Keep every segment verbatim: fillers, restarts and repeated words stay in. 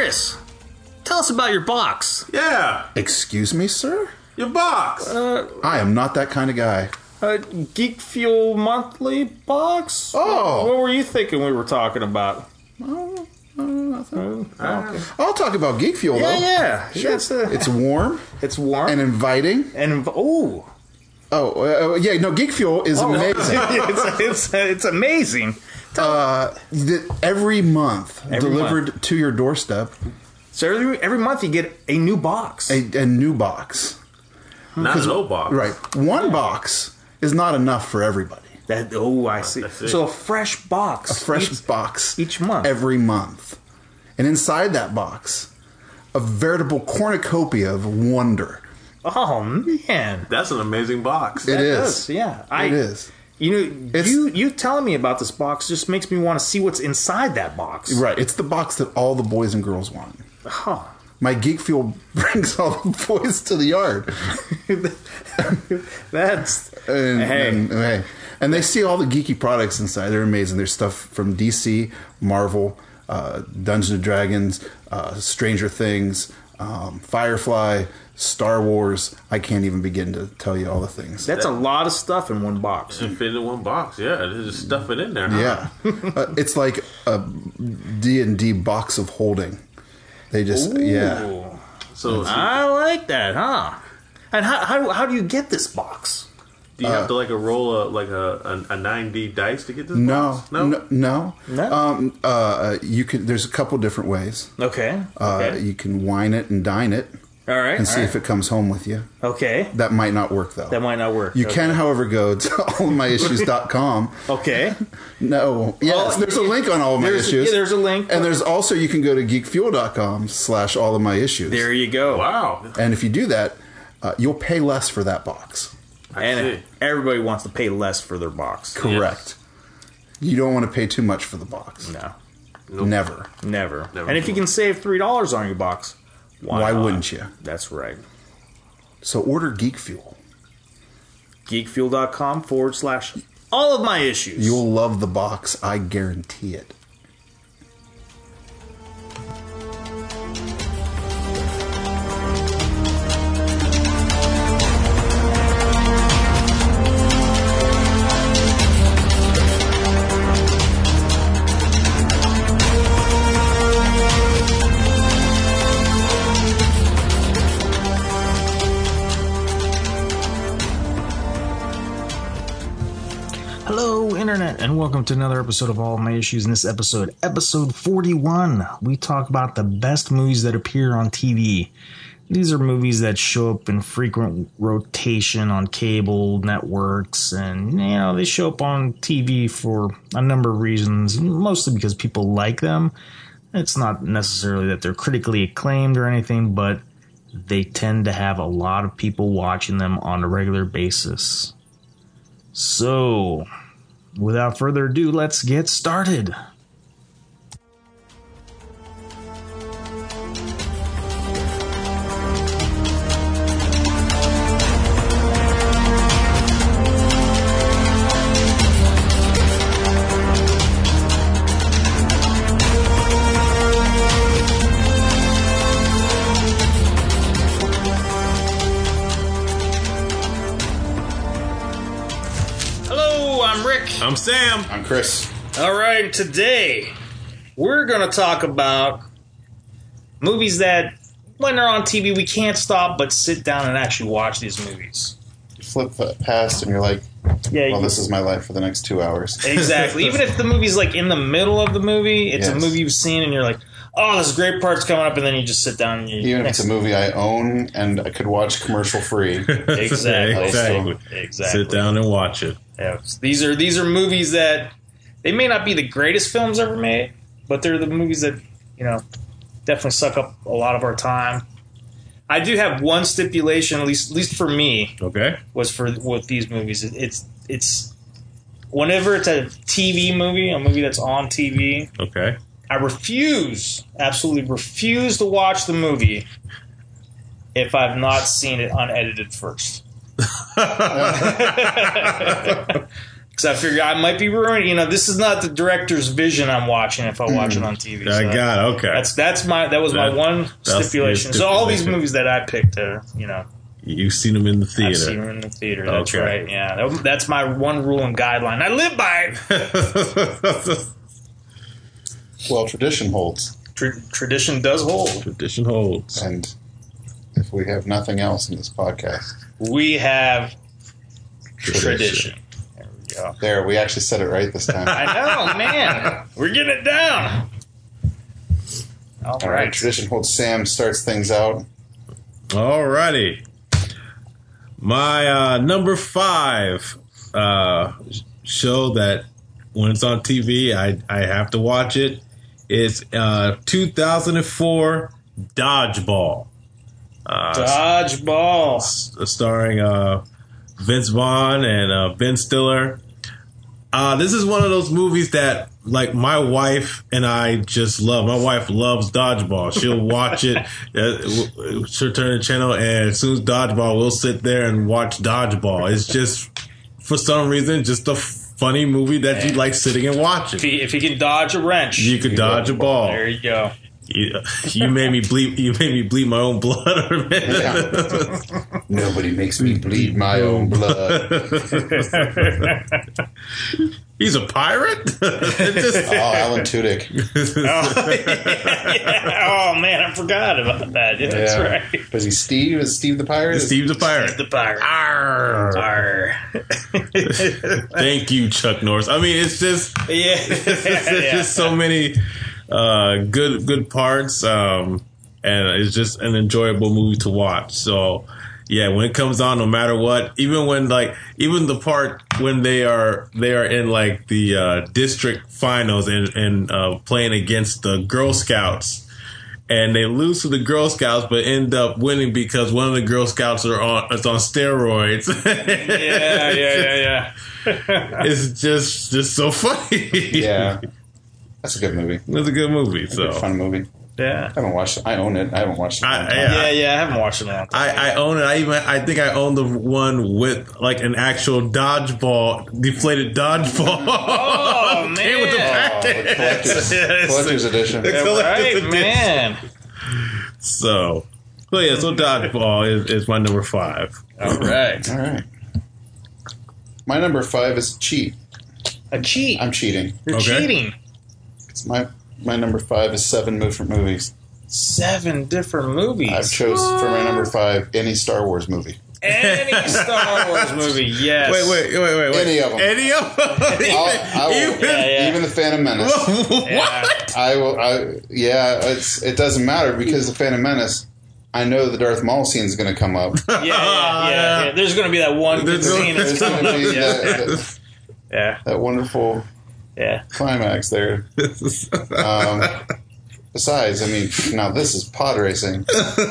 Chris, tell us about your box. Yeah. Excuse me, sir? Your box. Uh, I am not that kind of guy. a Geek Fuel monthly box? Oh. What were you thinking we were talking about? Oh, uh, nothing. Oh, okay. I'll talk about Geek Fuel, Yeah, though. yeah. Sure. It's, uh, It's warm it's warm. and inviting. And, oh. Oh, uh, yeah, no, Geek Fuel is Oh. amazing. it's, it's, it's amazing. Uh, th- every month, Every delivered month. to your doorstep, So every, every month you get a new box. a, a new box. Not an old box. Right. One box is not enough for everybody. That, oh, I see. That's it. So a fresh box. A fresh each, box each month. every month. And inside that box, a veritable cornucopia of wonder. Oh, man. That's an amazing box. It That is. does, yeah. I, It is. You know, It's- you you telling me about this box just makes me want to see what's inside that box. Right. It's the box that all the boys and girls want. Huh. My Geek Fuel brings all the boys to the yard. That's And, hey. and, hey. and they see all the geeky products inside. They're amazing. There's stuff from D C, Marvel, uh, Dungeons and Dragons, uh, Stranger Things, um, Firefly, Star Wars. I can't even begin to tell you all the things. That's a lot of stuff in one box. And fit in one box. Yeah, they just stuff it in there. Huh? Yeah, uh, it's like a D and D box of holding. They just yeah. Ooh. So, so I like that, huh? And how how do, how do you get this box? do you have to like a roll a like a, a, a nine D dice to get this No, box? no, no, No? Um, uh, you can. There's a couple different ways. Okay. Uh, Okay. You can wine it and dine it, all right. and see all right. if it comes home with you. Okay. That might not work though. That might not work. You okay. can, however, go to all of my issues dot com. Okay. No, yes, Well, there's a link on all of my There's, issues. yeah, there's a link. and there's also, you can go to geek fuel dot com slash all of my issues. there you go. Wow. And if you do that, uh, you'll pay less for that box. I And see. everybody wants to pay less for their box. Correct. You don't want to pay too much for the box. No. Nope. Never. Never. Never. And if you can save three dollars on your box, why, Why not? wouldn't you? That's right. So order Geek Fuel. Geekfuel.com forward slash all of my issues. You'll love the box. I guarantee it. Hello, Internet, and welcome to another episode of All of My Issues. In this episode, episode forty-one, we talk about the best movies that appear on T V. These are movies that show up in frequent rotation on cable networks, and, you know, they show up on T V for a number of reasons, mostly because people like them. It's not necessarily that they're critically acclaimed or anything, but they tend to have a lot of people watching them on a regular basis. So, without further ado, let's get started. Hello, I'm Rick. I'm Sam. I'm Chris. All right, today we're going to talk about movies that, when they're on T V, we can't stop but sit down and actually watch these movies. You flip that past and you're like, Yeah, well, you- this is my life for the next two hours. exactly. Even if the movie's like in the middle of the movie, it's a Yes. movie you've seen and you're like, oh, this great part's coming up, and then you just sit down and you. Even if it's a movie I own and I could watch commercial free. Exactly. Exactly. Exactly. Sit down and watch it. Yeah. These are these are movies that they may not be the greatest films ever made, but they're the movies that, you know, definitely suck up a lot of our time. I do have one stipulation, at least at least for me, Okay. was for with these movies. It, it's it's whenever it's a T V movie, a movie that's on T V, Okay. I refuse, absolutely refuse to watch the movie if I've not seen it unedited first. Because I figure I might be ruining. You know, this is not the director's vision I'm watching if I watch mm. it on T V. So I got it. Okay. That's that's my that was that, my one stipulation. So all these movies that I picked are, you know. You've seen them in the theater. I've seen them in the theater. That's okay. right. Yeah, that's my one rule and guideline. I live by it. Well, tradition holds. Tra- tradition does hold. Tradition holds. And if we have nothing else in this podcast, we have tradition. tradition. There we go. There, we actually said it right this time. I know, man. We're getting it down. All, All right. right. Tradition holds. Sam starts things out. Alrighty. My uh, number five uh, show that when it's on T V, I, I have to watch it. It's uh, two thousand four Dodgeball. Uh, Dodgeball. S- starring uh, Vince Vaughn and uh, Ben Stiller. Uh, this is one of those movies that, like, my wife and I just love. My wife loves Dodgeball. She'll watch it. Uh, she'll turn the channel, and as soon as Dodgeball, we'll sit there and watch Dodgeball. It's just, for some reason, just a funny movie that you like sitting and watching. If he, if he can dodge a wrench, you could dodge a ball. There you go. You, you made me bleed. You made me bleed my own blood. Yeah. Nobody makes me bleed my own blood. He's a pirate. Just, oh, Alan Tudyk. oh, yeah. Oh man, I forgot about that. Yeah, that's yeah. right. Was he Steve? Is Steve the pirate? Steve the pirate. Steve the pirate. Arr. Arr. Thank you, Chuck Norris. I mean, it's just yeah, it's yeah. just so many uh, good good parts, um, and it's just an enjoyable movie to watch. So, yeah, when it comes on, no matter what, even when like even the part when they are they are in like the uh, district finals and and uh, playing against the Girl Scouts. And they lose to the Girl Scouts, but end up winning because one of the Girl Scouts are on is on steroids. yeah, yeah, yeah, yeah. It's just just so funny. Yeah, that's a good movie. It's a good movie. It's So a good, fun movie. Yeah, I haven't watched it. I own it. I haven't watched it. In a long I- time. yeah, yeah. I haven't watched it in a long time. I, I own it. I even I think I own the one with like an actual dodgeball, deflated dodgeball. Oh man, Came with the Oh, package. the collector's, collector's edition. Yeah, right, edition. man. So, so yeah, so dodgeball is, is my number five. All right, All right. My number five is cheat. a cheat. I'm cheating. You're Okay. cheating. It's my my number five is seven different movies. Seven different movies. I've chose for my number five any Star Wars movie. Any Star Wars movie, yes. Wait, wait, wait, wait, wait. Any of them. Any of them? I'll, I will, Even- Yeah, yeah. Even the Phantom Menace. What? I will. I, yeah, it's it doesn't matter because the Phantom Menace. I know the Darth Maul scene is going to come up. Yeah, yeah, yeah, yeah. There's going to be that one good There's no- scene that's There's going coming to up. be Yeah, that, that, yeah, that wonderful yeah. climax there. Um, besides, I mean, now this is pod racing.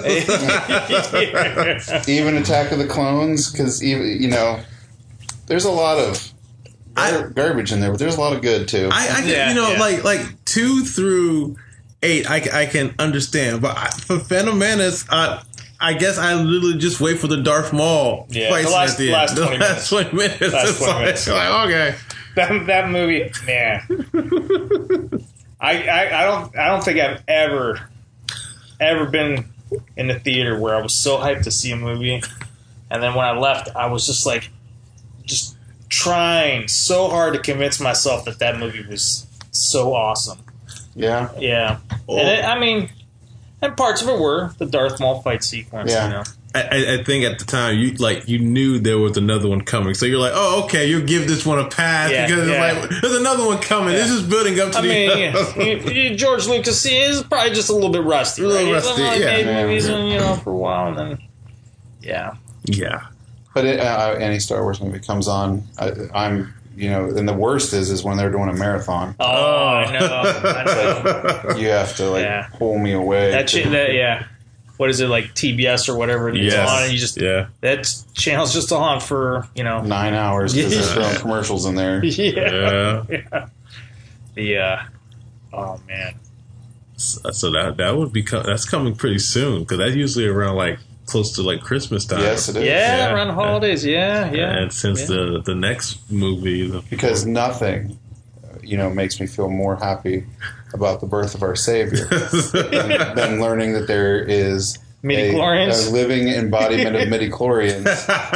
Even Attack of the Clones, because even you know, there's a lot of gar- garbage in there, but there's a lot of good too. I, I can, Yeah, you know, yeah. like like two through eight, I, I can understand, but I, for Phantom Menace, uh, I guess I literally just wait for the Darth Maul Yeah, fight the last- at the last end. The twenty last twenty minutes. Last It's twenty like, minutes. like, okay. That that movie, man. I, I I don't I don't think I've ever ever been in the theater where I was so hyped to see a movie, and then when I left, I was just like, just trying so hard to convince myself that that movie was so awesome. yeah, Yeah, Oh. and it, I mean, and parts of it were the Darth Maul fight sequence. Yeah. You know, I, I think at the time you like you knew there was another one coming, so you're like, oh, okay, you'll give this one a pass Yeah, because yeah. it's like there's another one coming. Yeah. This is building up to I the. mean, yeah, you- you- George Lucas he is probably just a little bit rusty. A little right? He's rusty, only yeah. made Yeah. movies, and, you know, for a while, and then yeah. yeah. but it, uh, any Star Wars movie comes on, I, I'm you know, and the worst is is when they're doing a marathon. Oh, I know. I know. You have to like Yeah. pull me away. That, cha- that yeah. What is it, like T B S or whatever it's Yes. on, and you just Yeah. that channel's just on for you know Nine hours because Yeah. there's throwing commercials in there. yeah, Yeah. yeah. The uh, oh man, So so that that would be co- that's coming pretty soon because that's usually around like close to like Christmas time. Yes, it is. Yeah, Yeah. around the holidays. Yeah, yeah. And since yeah. the the next movie, the Because nothing, you know, makes me feel more happy about the birth of our Savior than, than learning that there is a, Midichlorians? a living embodiment of midichlorians.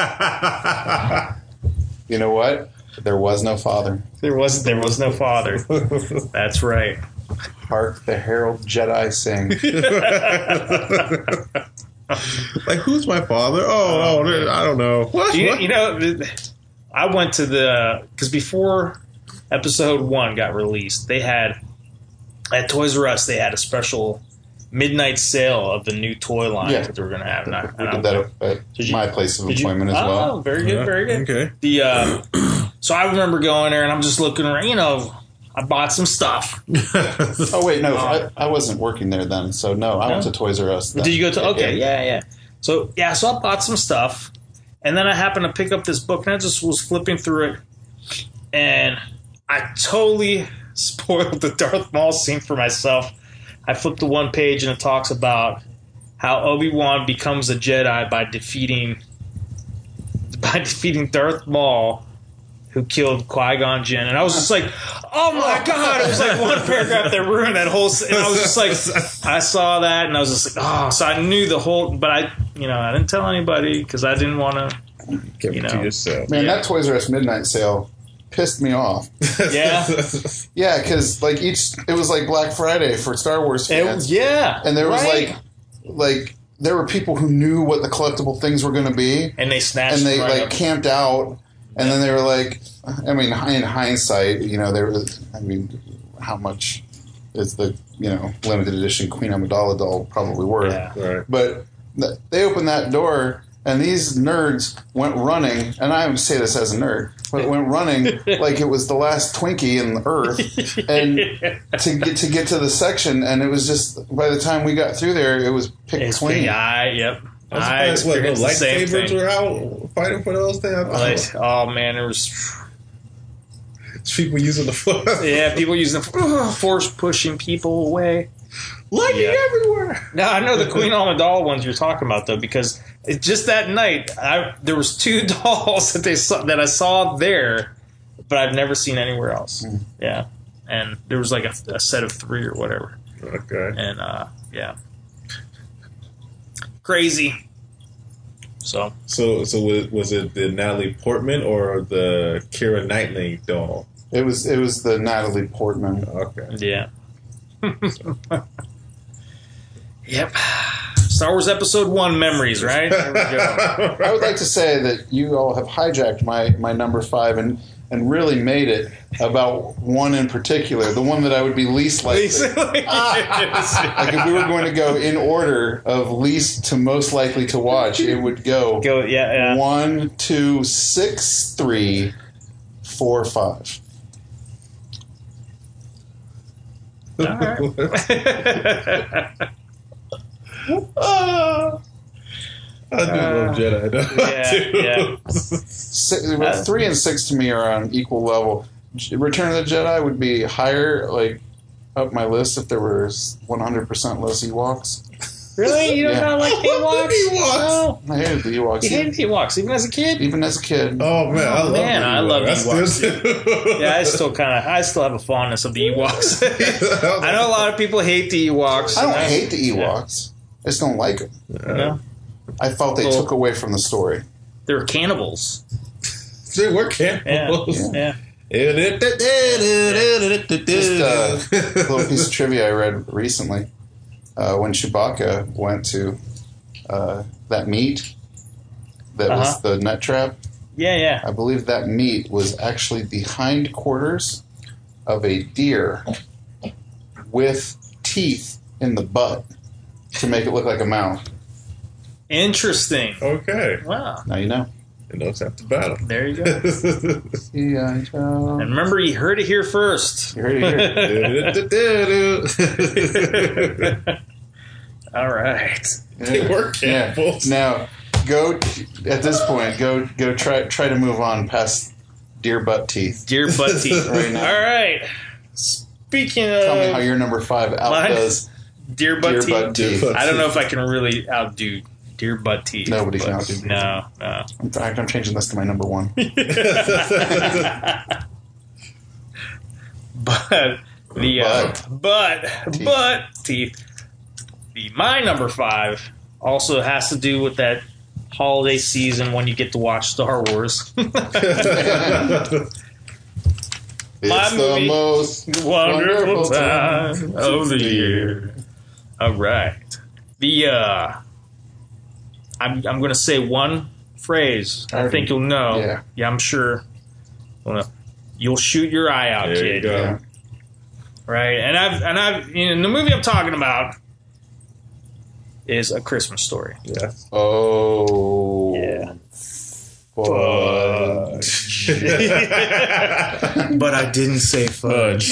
You know what? There was no father. There was there was no father. That's right. Hark the herald Jedi sing. like, who's my father? Oh, oh, I don't know. What? You, What? you know, I went to the because before episode one got released, they had at Toys R Us they had a special midnight sale of the new toy line Yeah. that they were going to have. And I, We and I- did that at, at Did you- my place of did you- employment as oh, well. very good, Yeah, very good. okay. The uh, so I remember going there and I'm just looking around. You know, I bought some stuff. Oh wait, no, I, I wasn't working there then, so no, I went No? to Toys R Us. Then. Did you go to? Okay, yeah, yeah. So yeah, so I bought some stuff, and then I happened to pick up this book, and I just was flipping through it, and I totally spoiled the Darth Maul scene for myself. I flipped to one page, and it talks about how Obi-Wan becomes a Jedi by defeating by defeating Darth Maul, who killed Qui-Gon Jinn, and I was just like, "Oh my god!" It was like one paragraph that ruined that whole. And I was just like, I saw that, and I was just like, "Oh!" So I knew the whole, but I, you know, I didn't tell anybody because I didn't want to. Kept You it know. to yourself. Man, Yeah. that Toys R Us midnight sale pissed me off. Yeah, Yeah, because like each, it was like Black Friday for Star Wars It- fans, yeah, and there was right. like, like there were people who knew what the collectible things were going to be, and they snatched and they them right like up. camped out, and then they were like, I mean, in hindsight, you know, there was, I mean, how much is the you know limited edition Queen Amidala doll probably worth? Yeah. Right. But th- they opened that door, and these nerds went running, and I would say this as a nerd, but went running like it was the last Twinkie in the earth, and to get to get to the section, and it was just by the time we got through there, it was picked It's clean. big eye. Yep, I was I surprised, what, the experienced the same lightsabers thing. were out fighting for those things. I thought Like, oh man, there was it's people using the foot. yeah people using force pushing people away. lightning Yeah. everywhere. Now I know the Queen Amidala ones you're talking about though, because it, just that night, I there was two dolls that they saw, that I saw there, but I've never seen anywhere else. Mm. Yeah, and there was like a, a set of three or whatever, Okay. and uh, yeah, crazy. So So, so was, was it the Natalie Portman or the Keira Knightley doll? It was it was the Natalie Portman. Okay. yeah, yep. Star Wars Episode One memories, right? There we go. I would like to say that you all have hijacked my, my number five and, and really made it about one in particular, the one that I would be least likely. Like if we were going to go in order of least to most likely to watch, it would go, Go, yeah, yeah. one, two, six, three, four, five. All right. Ah, I do love Jedi. though. Uh, yeah, I do. yeah. Six, but three and six to me are on equal level. J- Return of the Jedi would be higher, like up my list if there was one hundred percent less Ewoks. Really? You don't Yeah. not like Ewoks? Ewoks. No. I hated the Ewoks. You hated Ewoks, even as a kid? Even as a kid. Oh man, I love man, the I love Ewoks. Ewoks. Yeah, I still kind of, I still have a fondness of the Ewoks. I know a lot of people hate the Ewoks. I don't and hate the Ewoks. I just don't like them. You know? I felt they Well- took away from the story. They were cannibals. See, we're Yeah. cannibals. Yeah. Just uh, a little piece of trivia I read recently. Uh, when Chewbacca went to uh, that meat that Uh-huh. was the nut trap, Yeah, yeah. I believe that meat was actually the hindquarters of a deer with teeth in the butt to make it look like a mouth. Interesting. Okay. Wow. Now you know. It knows after battle. There you go. Yeah, I know. And remember, you heard it here first. You heard it here. All right. They were Yeah. cannibals. Now, go at this point. Go go try try to move on past deer butt teeth. Dear butt teeth. Right now. All right. Speaking Tell me how of your number five outdoes dear butt deer teeth, butt teeth. I don't know if I can really outdo Dear butt teeth. Nobody's but now doing No, no. In fact, I'm changing this to my number one. But the uh, but Teeth. but teeth. The my number five also has to do with that holiday season when you get to watch Star Wars. It's the movie. most Wonderful wonderful time time of the year. All right. The uh, I'm I'm going to say one phrase. I think you'll know. Yeah. Yeah, I'm sure. Well, you'll shoot your eye out, There you kid. go. Yeah. Right, and I've and I've you know, the movie I'm talking about is A Christmas Story. Yeah. Oh. Yeah. Fudge. But I didn't say fudge.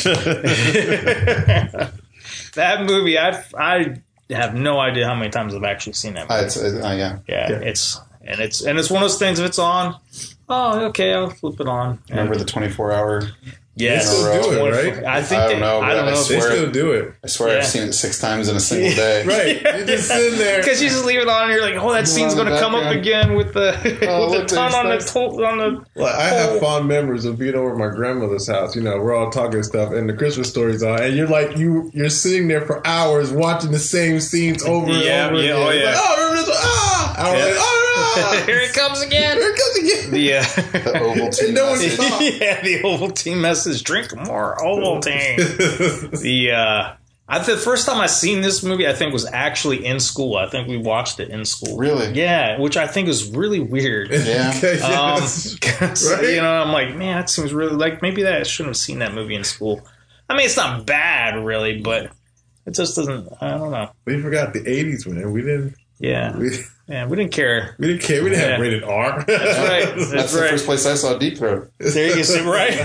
That movie, I I have no idea how many times I've actually seen that movie. Uh, it's, uh, yeah. yeah, Yeah. it's and it's and it's one of those things. If it's on, oh, okay, I'll flip it on. Remember the twenty-four hour? Yeah, They still do it, right? I think I they, don't know, I but don't I know They swear- still do it. I swear Yeah. I've seen it six times in a single day. Right. You're just sitting there. because you just leave it on and you're like, oh, that scene's on going the to come up background. again with the Oh, with look, the ton on the there's to- on the. Well, I have fond memories of being over at my grandmother's house. You know, we're all talking stuff, and the Christmas story's on, and you're like, you you're sitting there for hours watching the same scenes over and Yeah, over yeah, again. oh, It's yeah. Like, oh, remember this one? Ah, I was Yeah. like, oh, Here it comes again. Here it comes again. The uh, The Ovaltine. No one's message. stop. yeah, the Ovaltine message. Drink more Ovaltine. the uh, I the first time I seen this movie, I think was actually in school. I think we watched it in school. Really? Yeah, which I think is really weird. Yeah. Okay, Um, yes. 'cause, Right? you know, I'm like, man, that seems really like maybe that I shouldn't have seen that movie in school. I mean, it's not bad, really, but it just doesn't. I don't know. We forgot the eighties, man. We didn't. Yeah, We, yeah, we didn't care. we didn't care. We didn't have Yeah. rated R. That's right. That's, That's the right. first place I saw Deep Throat. There you sit right.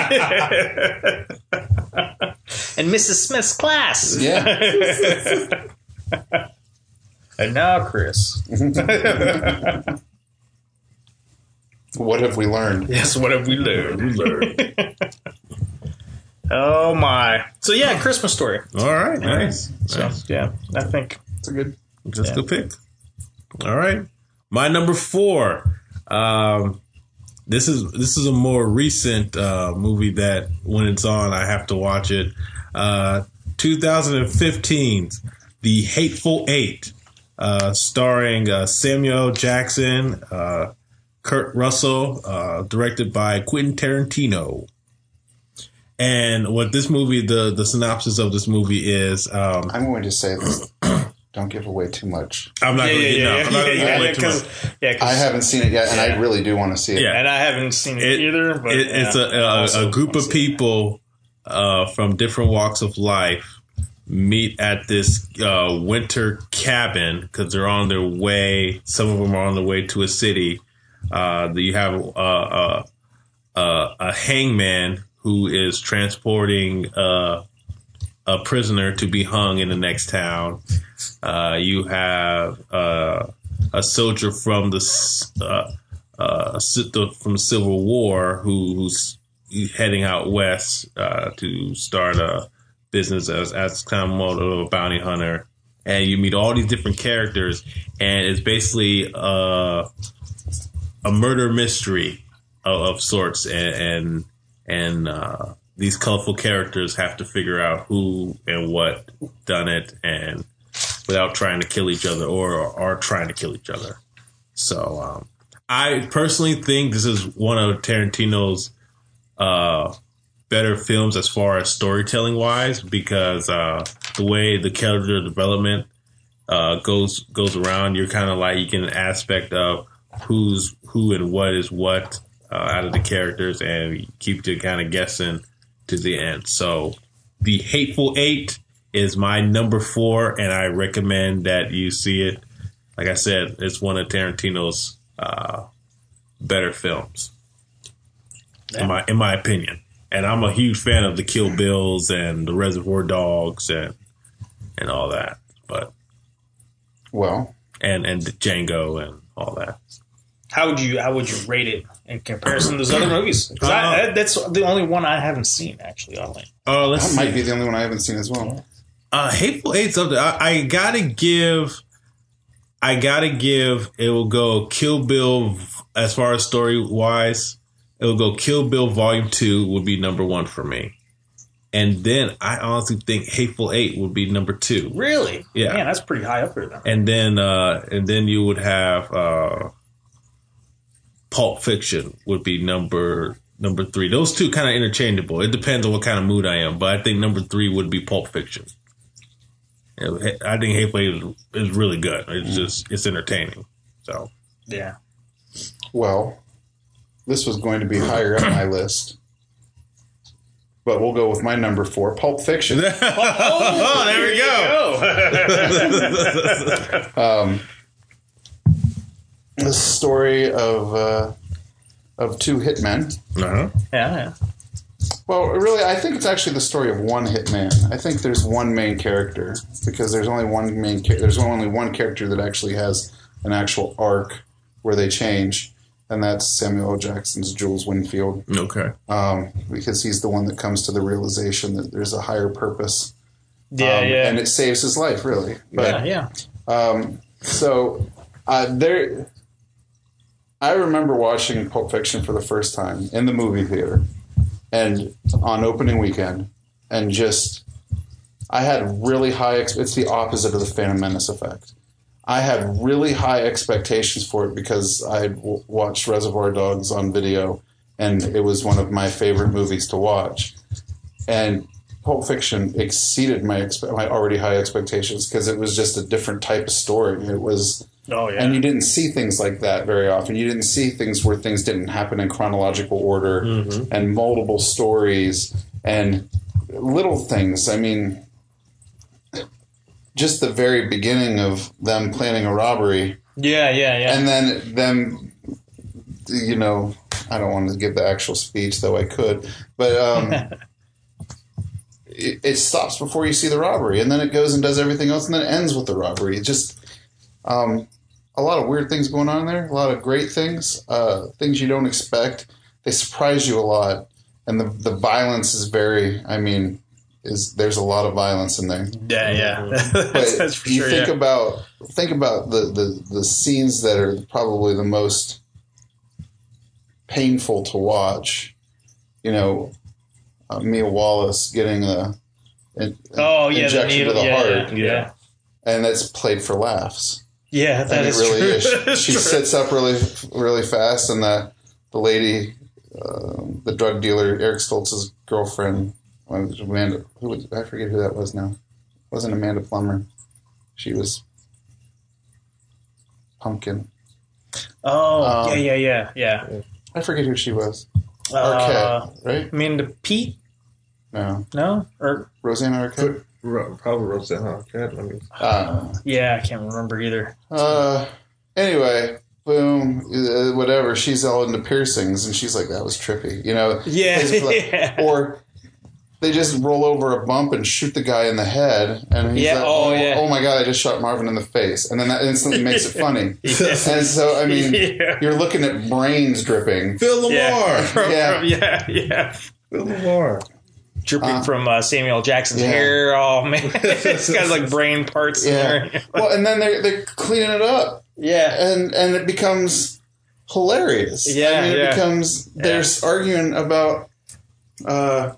And Missus Smith's class. Yeah. And now, Chris. What have we learned? Yes, what have we learned? Oh my! So yeah, Christmas Story. All right, nice. So nice. yeah, I think It's a good. That's Yeah. a good pick. All right, my number four. Um, this is this is a more recent uh, movie that when it's on, I have to watch it. Uh, twenty fifteen, The Hateful Eight, uh, starring uh, Samuel L. Jackson, uh, Kurt Russell, uh, directed by Quentin Tarantino. And what this movie, the the synopsis of this movie is, um, I'm going to say this. Don't give away too much. I'm not yeah, going to yeah, get no, yeah, I'm not yeah, going to yeah, give away yeah, too 'cause- much. yeah, 'cause- I haven't seen it yet, and I Yeah. really do want to see it. Yeah. and I haven't seen it, It- either. But It, it's yeah. a, a, Also a group of wanna see it. people uh, from different walks of life meet at this uh, winter cabin because they're on their way. Some of them are on their way to a city. Uh, you have uh, uh, uh, a hangman who is transporting uh, a prisoner to be hung in the next town. Uh, you have uh, a soldier from the s- uh, uh, si- the- from the Civil War who, who's heading out west uh, to start a business as as kind of a bounty hunter, and you meet all these different characters, and it's basically uh, a murder mystery of, of sorts, and and, and uh, these colorful characters have to figure out who and what done it, and without trying to kill each other or are trying to kill each other. So um, I personally think this is one of Tarantino's uh, better films as far as storytelling wise, because uh, the way the character development uh, goes goes around, you're kind of like you get an aspect of who's who and what is what uh, out of the characters, and keep you kind of guessing to the end. So The Hateful Eight is my number four, and I recommend that you see it. Like I said, it's one of Tarantino's uh, better films, in my in my opinion. And I'm a huge fan of the Kill Bills and the Reservoir Dogs and and all that, but Well, and and Django and all that. How would you how would you rate it in comparison to those other movies? 'Cause I, Uh, that- that's the only one I haven't seen actually. Oddly. Oh, let's that see. might be the only one I haven't seen as well. Uh, Hateful Eight's up there. I, I gotta give. I gotta give, it will go Kill Bill, as far as story wise, it will go Kill Bill Volume two would be number one for me. And then I honestly think Hateful Eight would be number two. Really? Yeah. Man, that's pretty high up there, then. And then, uh, and then you would have, uh, Pulp Fiction would be number, number three. Those two kind of interchangeable. It depends on what kind of mood I am, but I think number three would be Pulp Fiction. I think Hateful Eight is, is really good. It's just, it's entertaining. So. Yeah. Well, this was going to be higher up my list. But we'll go with my number four, Pulp Fiction. oh, oh, there we go. um, the story of uh, of two hitmen. Uh-huh. Yeah, yeah. Well, really, I think it's actually the story of one hitman. I think there's one main character because there's only one main. Ca- there's only one character that actually has an actual arc where they change. And that's Samuel L. Jackson's Jules Winfield. Okay. Um, because he's the one that comes to the realization that there's a higher purpose. Yeah, um, yeah. And it saves his life, really. But, yeah, yeah. Um, so uh, there, I remember watching Pulp Fiction for the first time in the movie theater and on opening weekend. And just, I had really high, ex- it's the opposite of the Phantom Menace effect. I had really high expectations for it because I had w- watched Reservoir Dogs on video, and it was one of my favorite movies to watch. And Pulp Fiction exceeded my expe- my already high expectations because it was just a different type of story. It was, oh yeah, and you didn't see things like that very often. You didn't see things where things didn't happen in chronological order mm-hmm. and multiple stories and little things. I mean. Just the very beginning of them planning a robbery. Yeah, yeah, yeah. And then them, you know, I don't want to give the actual speech, though I could. But um, it, it stops before you see the robbery. And then it goes and does everything else. And then it ends with the robbery. It just um, a lot of weird things going on there. A lot of great things. Uh, things you don't expect. They surprise you a lot. And the, the violence is very, I mean... Is there's a lot of violence in there. Yeah, yeah. But That's for you sure, think yeah. about think about the, the, the scenes that are probably the most painful to watch. You know, uh, Mia Wallace getting a an, oh yeah, injection the needle, to the yeah, heart, yeah, yeah. and that's played for laughs. Yeah, that and is it really true. is. She True. sits up really really fast, and the the lady, uh, the drug dealer, Eric Stoltz's girlfriend. Amanda, who was, I forget who that was now. It wasn't Amanda Plummer. She was Pumpkin. Oh, Um, yeah, yeah, yeah, yeah. I forget who she was. Uh, Arquette, right? I mean, the Pete? No. No? Or Rosanna Arquette? Probably Rosanna Arquette. I mean, Uh, yeah, I can't remember either. uh, anyway, boom, uh, whatever. She's all into piercings, and she's like, that was trippy. You know? Yeah, It's like- yeah. Or... They just roll over a bump and shoot the guy in the head, and he's Yeah, like, oh, oh, yeah. oh my God, I just shot Marvin in the face. And then that instantly makes it funny. Yeah. And so, I mean, Yeah. you're looking at brains dripping. Phil Lamar. Yeah, from, Yeah. from- yeah, yeah. Phil Lamar. Dripping Uh, from uh, Samuel L. Jackson's yeah. hair. Oh, man. It's got like brain parts in Yeah. there. Well, and then they're, they're cleaning it up. Yeah. And, and it becomes hilarious. Yeah, I mean, it yeah. becomes, they're arguing about, uh,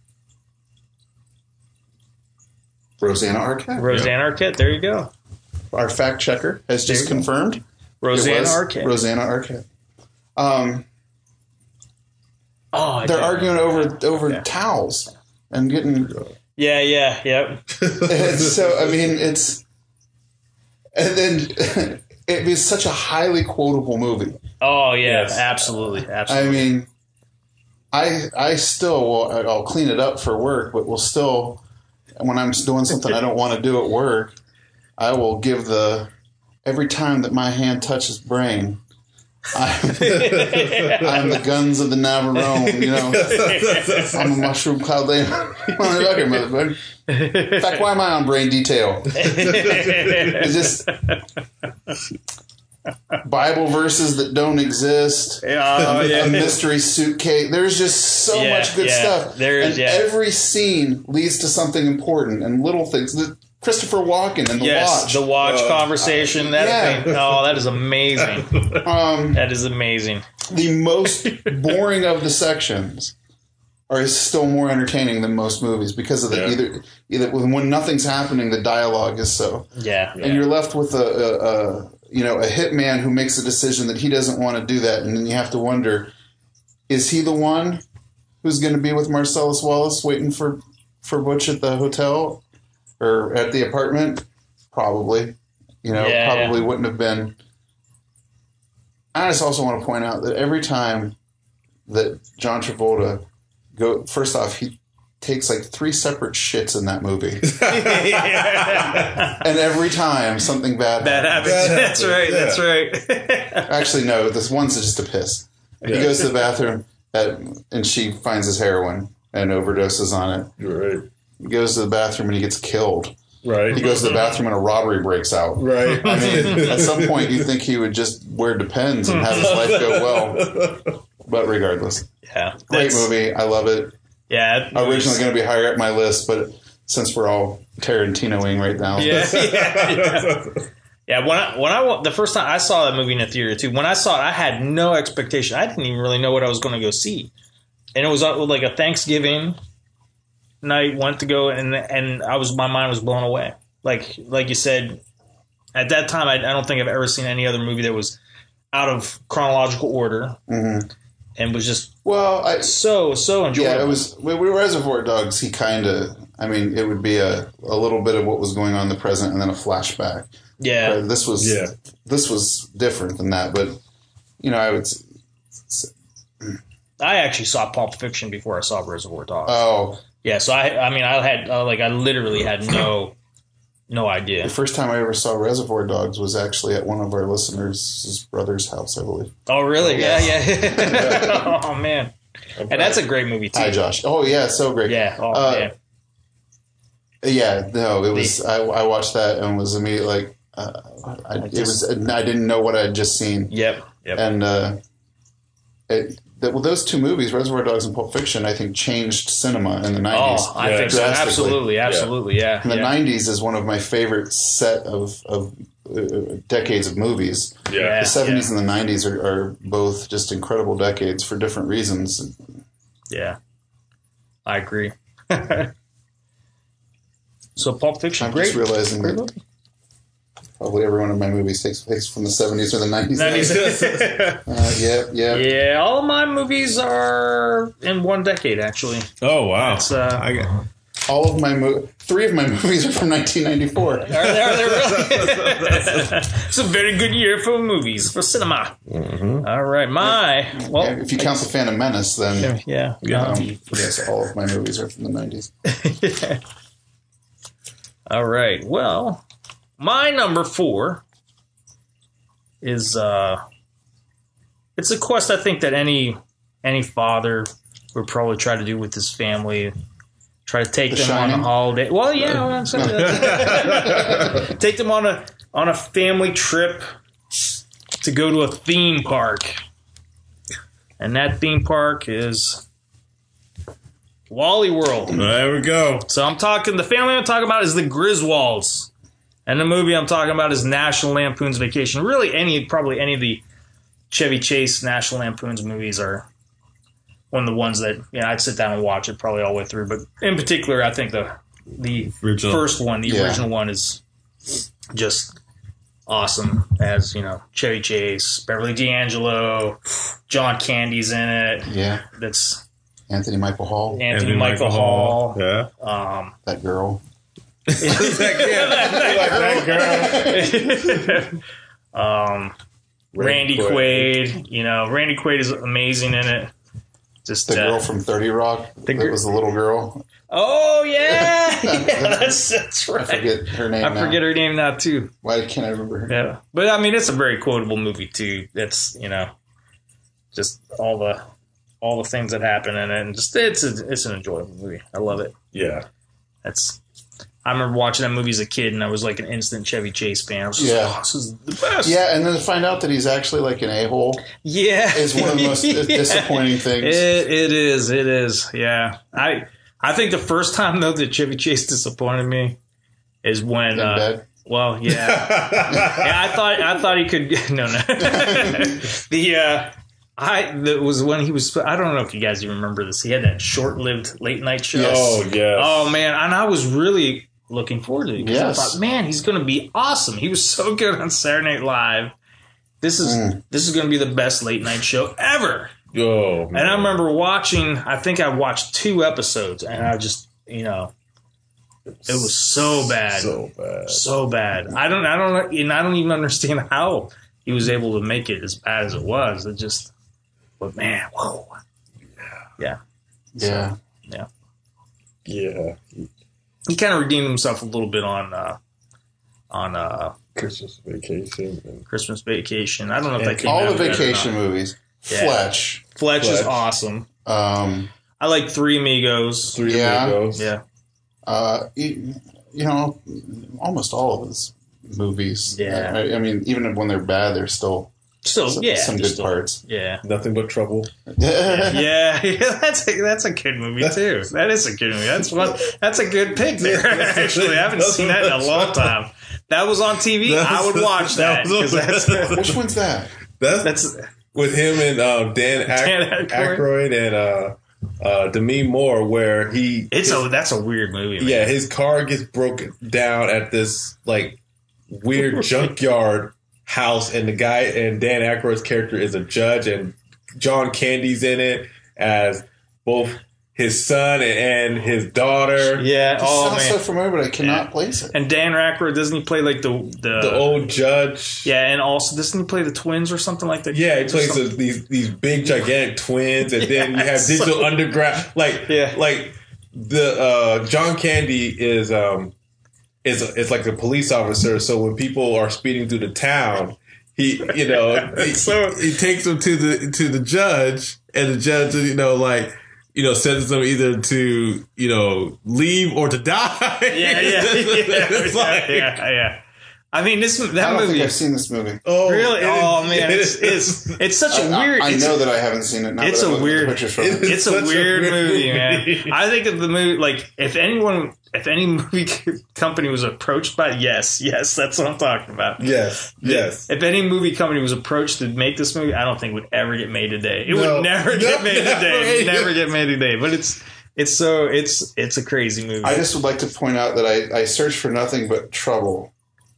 Rosanna Arquette. Rosanna Arquette. There you go. Our fact checker has There just you go. confirmed. It Rosanna was Arquette. Rosanna Arquette. Um, oh, I they're didn't arguing know over that. over Yeah. towels and getting. Yeah, yeah, yep. And so I mean, it's and then it was such a highly quotable movie. Oh, yeah, Yes. absolutely, I absolutely. mean, I I still will. I'll clean it up for work, but will still when I'm doing something I don't want to do at work, I will give the every time that my hand touches brain. I'm, I'm the guns of the Navarone, you know. I'm a mushroom cloud layer. Motherfucker. In fact, why am I on brain detail? It's just Bible verses that don't exist. Oh, yeah. A mystery suitcase. There's just so Yeah, much good yeah. stuff. There is, and yeah. every scene leads to something important and little things. The Christopher Walken in The yes, Watch. the watch Uh, conversation. That yeah. thing, oh, that is amazing. Um, That is amazing. the most boring of the sections are still more entertaining than most movies because of the Yeah. either either when nothing's happening, the dialogue is so, Yeah, and you're left with a, a, a you know a hitman who makes a decision that he doesn't want to do that, and then you have to wonder, is he the one who's going to be with Marcellus Wallace waiting for for Butch at the hotel or at the apartment? Probably, you know, Yeah, probably yeah. wouldn't have been. I just also want to point out that every time that John Travolta go, first off, he takes like three separate shits in that movie, and every time something bad, that happens. happens. That's right. Yeah. That's right. Actually, no, this one's just a piss. He goes to the bathroom at, and she finds his heroin and overdoses on it. Right. He goes to the bathroom and he gets killed. Right. He goes to the bathroom and a robbery breaks out. Right. I mean, at some point you think he would just wear Depends and have his life go well. But regardless, Yeah, great that's- movie. I love it. Yeah, that Originally going to be higher up my list, but since we're all Tarantinoing right now, Yeah, yeah, yeah. Yeah, when I when I wa- the first time I saw that movie in a theater too, when I saw it, I had no expectation. I didn't even really know what I was going to go see, and it was uh, like a Thanksgiving night. Went to go, and and I was my mind was blown away. Like like you said, at that time, I, I don't think I've ever seen any other movie that was out of chronological order Mhm. and was just well, I, so so enjoyable. yeah, it was. We were Reservoir Dogs. He kind of. I mean, it would be a, a little bit of what was going on in the present, and then a flashback. Yeah, Uh, this was Yeah. this was different than that, but you know, I would. s- s- I actually saw Pulp Fiction before I saw Reservoir Dogs. Oh, Yeah, so I, I mean, I had uh, like I literally had no, no idea. the first time I ever saw Reservoir Dogs was actually at one of our listeners' brother's house, I believe. Oh, really? Yeah, yeah. Oh man, and that's a great movie too. Hi, Josh. Oh yeah, so great. Yeah. Oh Uh, man. Yeah, no, it was. I, I watched that and was immediately like, uh, I, it was. I didn't know what I had just seen, Yep. Yep. and uh, it, that, well, those two movies, Reservoir Dogs and Pulp Fiction, I think changed cinema in the nineties. Oh, I Yeah, think so. drastically. Absolutely, absolutely. Yeah. And the yeah. nineties is one of my favorite set of, of uh, decades of movies. Yeah. The seventies and the nineties are, are both just incredible decades for different reasons. Yeah. I agree. So Pulp Fiction, I'm great. just realizing Great that movie. probably every one of my movies takes place from the seventies or the nineties. nineties. Uh, yeah, yeah. Yeah, all of my movies are in one decade. Actually, Oh wow. It's, uh, I got, All of my mo- three of my movies are from nineteen ninety-four. are they, are they really? It's a very good year for movies, for cinema. All right, my well, if you count the Phantom Menace, then yeah, Yeah. um, yes, all of my movies are from the nineties. yeah. All right. Well, my number four is uh it's a quest I think that any any father would probably try to do with his family. Try to take The them on Shining? a holiday. Well, yeah, I'm saying that. Take them on a on a family trip to go to a theme park. And that theme park is Wally World. there we go. So I'm talking, the family I'm talking about is the Griswolds. And the movie I'm talking about is National Lampoon's Vacation. Really, any, probably any of the Chevy Chase National Lampoon's movies are one of the ones that, you know, I'd sit down and watch it probably all the way through. But in particular, I think the the Original. first one, the Yeah. original one, is just awesome. As, you know, Chevy Chase, Beverly D'Angelo, John Candy's in it. Yeah, That's Anthony Michael Hall, Anthony, Michael, Hall. Yeah. Um, that girl. um, Randy Quaid. You know, Randy Quaid is amazing in it. Just The uh, girl from thirty Rock. The That gir- was the little girl. oh yeah, yeah, that's that's I right. forget her name. I now. forget her name now too. Why can't I remember her? Yeah, but I mean, it's a very quotable movie too. It's, you know, just all the all the things that happen in it, and just it's a, it's an enjoyable movie. I love it. Yeah. That's. I remember watching that movie as a kid, and I was like an instant Chevy Chase fan. I was just, Yeah. oh, this is the best. Yeah, and then to find out that he's actually like an a-hole Yeah, is one of the most Yeah. disappointing things. It, it is. It is. Yeah. I I think the first time though that Chevy Chase disappointed me is when. In Uh, bed. well, yeah, yeah. I thought I thought he could. No, no. the uh, I that was when he was. I don't know if you guys even remember this. He had that short-lived late night show. Yes. Oh yeah. Oh man, and I was really looking forward to it because Yes. I thought, man, he's going to be awesome. He was so good on Saturday Night Live. This is Mm. this is going to be the best late night show ever. Oh, man. And I remember watching. I think I watched two episodes, and I just, you know, it was so bad, so, So bad. bad. I don't, I don't, and I don't even understand how he was able to make it as bad as it was. It just, but man, whoa, yeah, Yeah. yeah. Yeah. He kind of redeemed himself a little bit on, uh, on uh, Christmas Vacation. And Christmas Vacation. I don't know if that came All the after that or vacation not. movies. Yeah. Fletch. Fletch is Fletch. awesome. Um, I like Three Amigos. Three Yeah. Amigos. Yeah, uh, you, you know, almost all of his movies. Yeah. I, I mean, even when they're bad, they're still still, some, yeah, some they're good still- parts. Yeah. Nothing but trouble. Yeah, yeah, that's a, that's a good movie too. That is a good movie. That's one. That's a good pick there. Actually, I haven't seen that in a long time. That was on T V. I would watch that because that's Which one's that? That's, that's with him and um, Dan, Ac- Dan Aykroyd. Aykroyd and uh, uh, Demi Moore, where he it's a that's a weird movie. Man. yeah, his car gets broken down at this like weird junkyard house, and the guy and Dan Aykroyd's character is a judge, and John Candy's in it as both his son and, and his daughter. yeah. This Oh sounds man. so familiar, but I cannot Yeah. place it. And Dan Aykroyd, doesn't he play like the the, The old judge. yeah, and also doesn't he play the twins or something like that? Yeah, he Or plays something? those, these these big gigantic twins, and then you have Yes. Digital Underground. Like, Yeah. like the uh, John Candy is um is is like a police officer. So when people are speeding through the town, he you know he, So- he takes them to the to the judge, and the judge you know like. You know, sentences them either to, you know, leave or to die. Yeah, yeah, yeah, It's yeah, like- yeah, yeah. I mean, this I that don't think movie. I've seen this movie. Oh, Really? it Oh is- man, it it's is- it's it's such a I- weird. I, I it's, know that I haven't seen it. Now it's that a I'm looking at the weird- pictures from it it. is- It's a such a weird weird movie, movie. man. I think of the movie like if anyone, if any movie company was approached by, yes, yes, that's what I'm talking about. Yes, yes. If any movie company was approached to make this movie, I don't think it would ever get made today. It No. would never get No, made never today. It would made. never get made today. But it's it's so it's it's a crazy movie. I just would like to point out that I, I searched for nothing but trouble.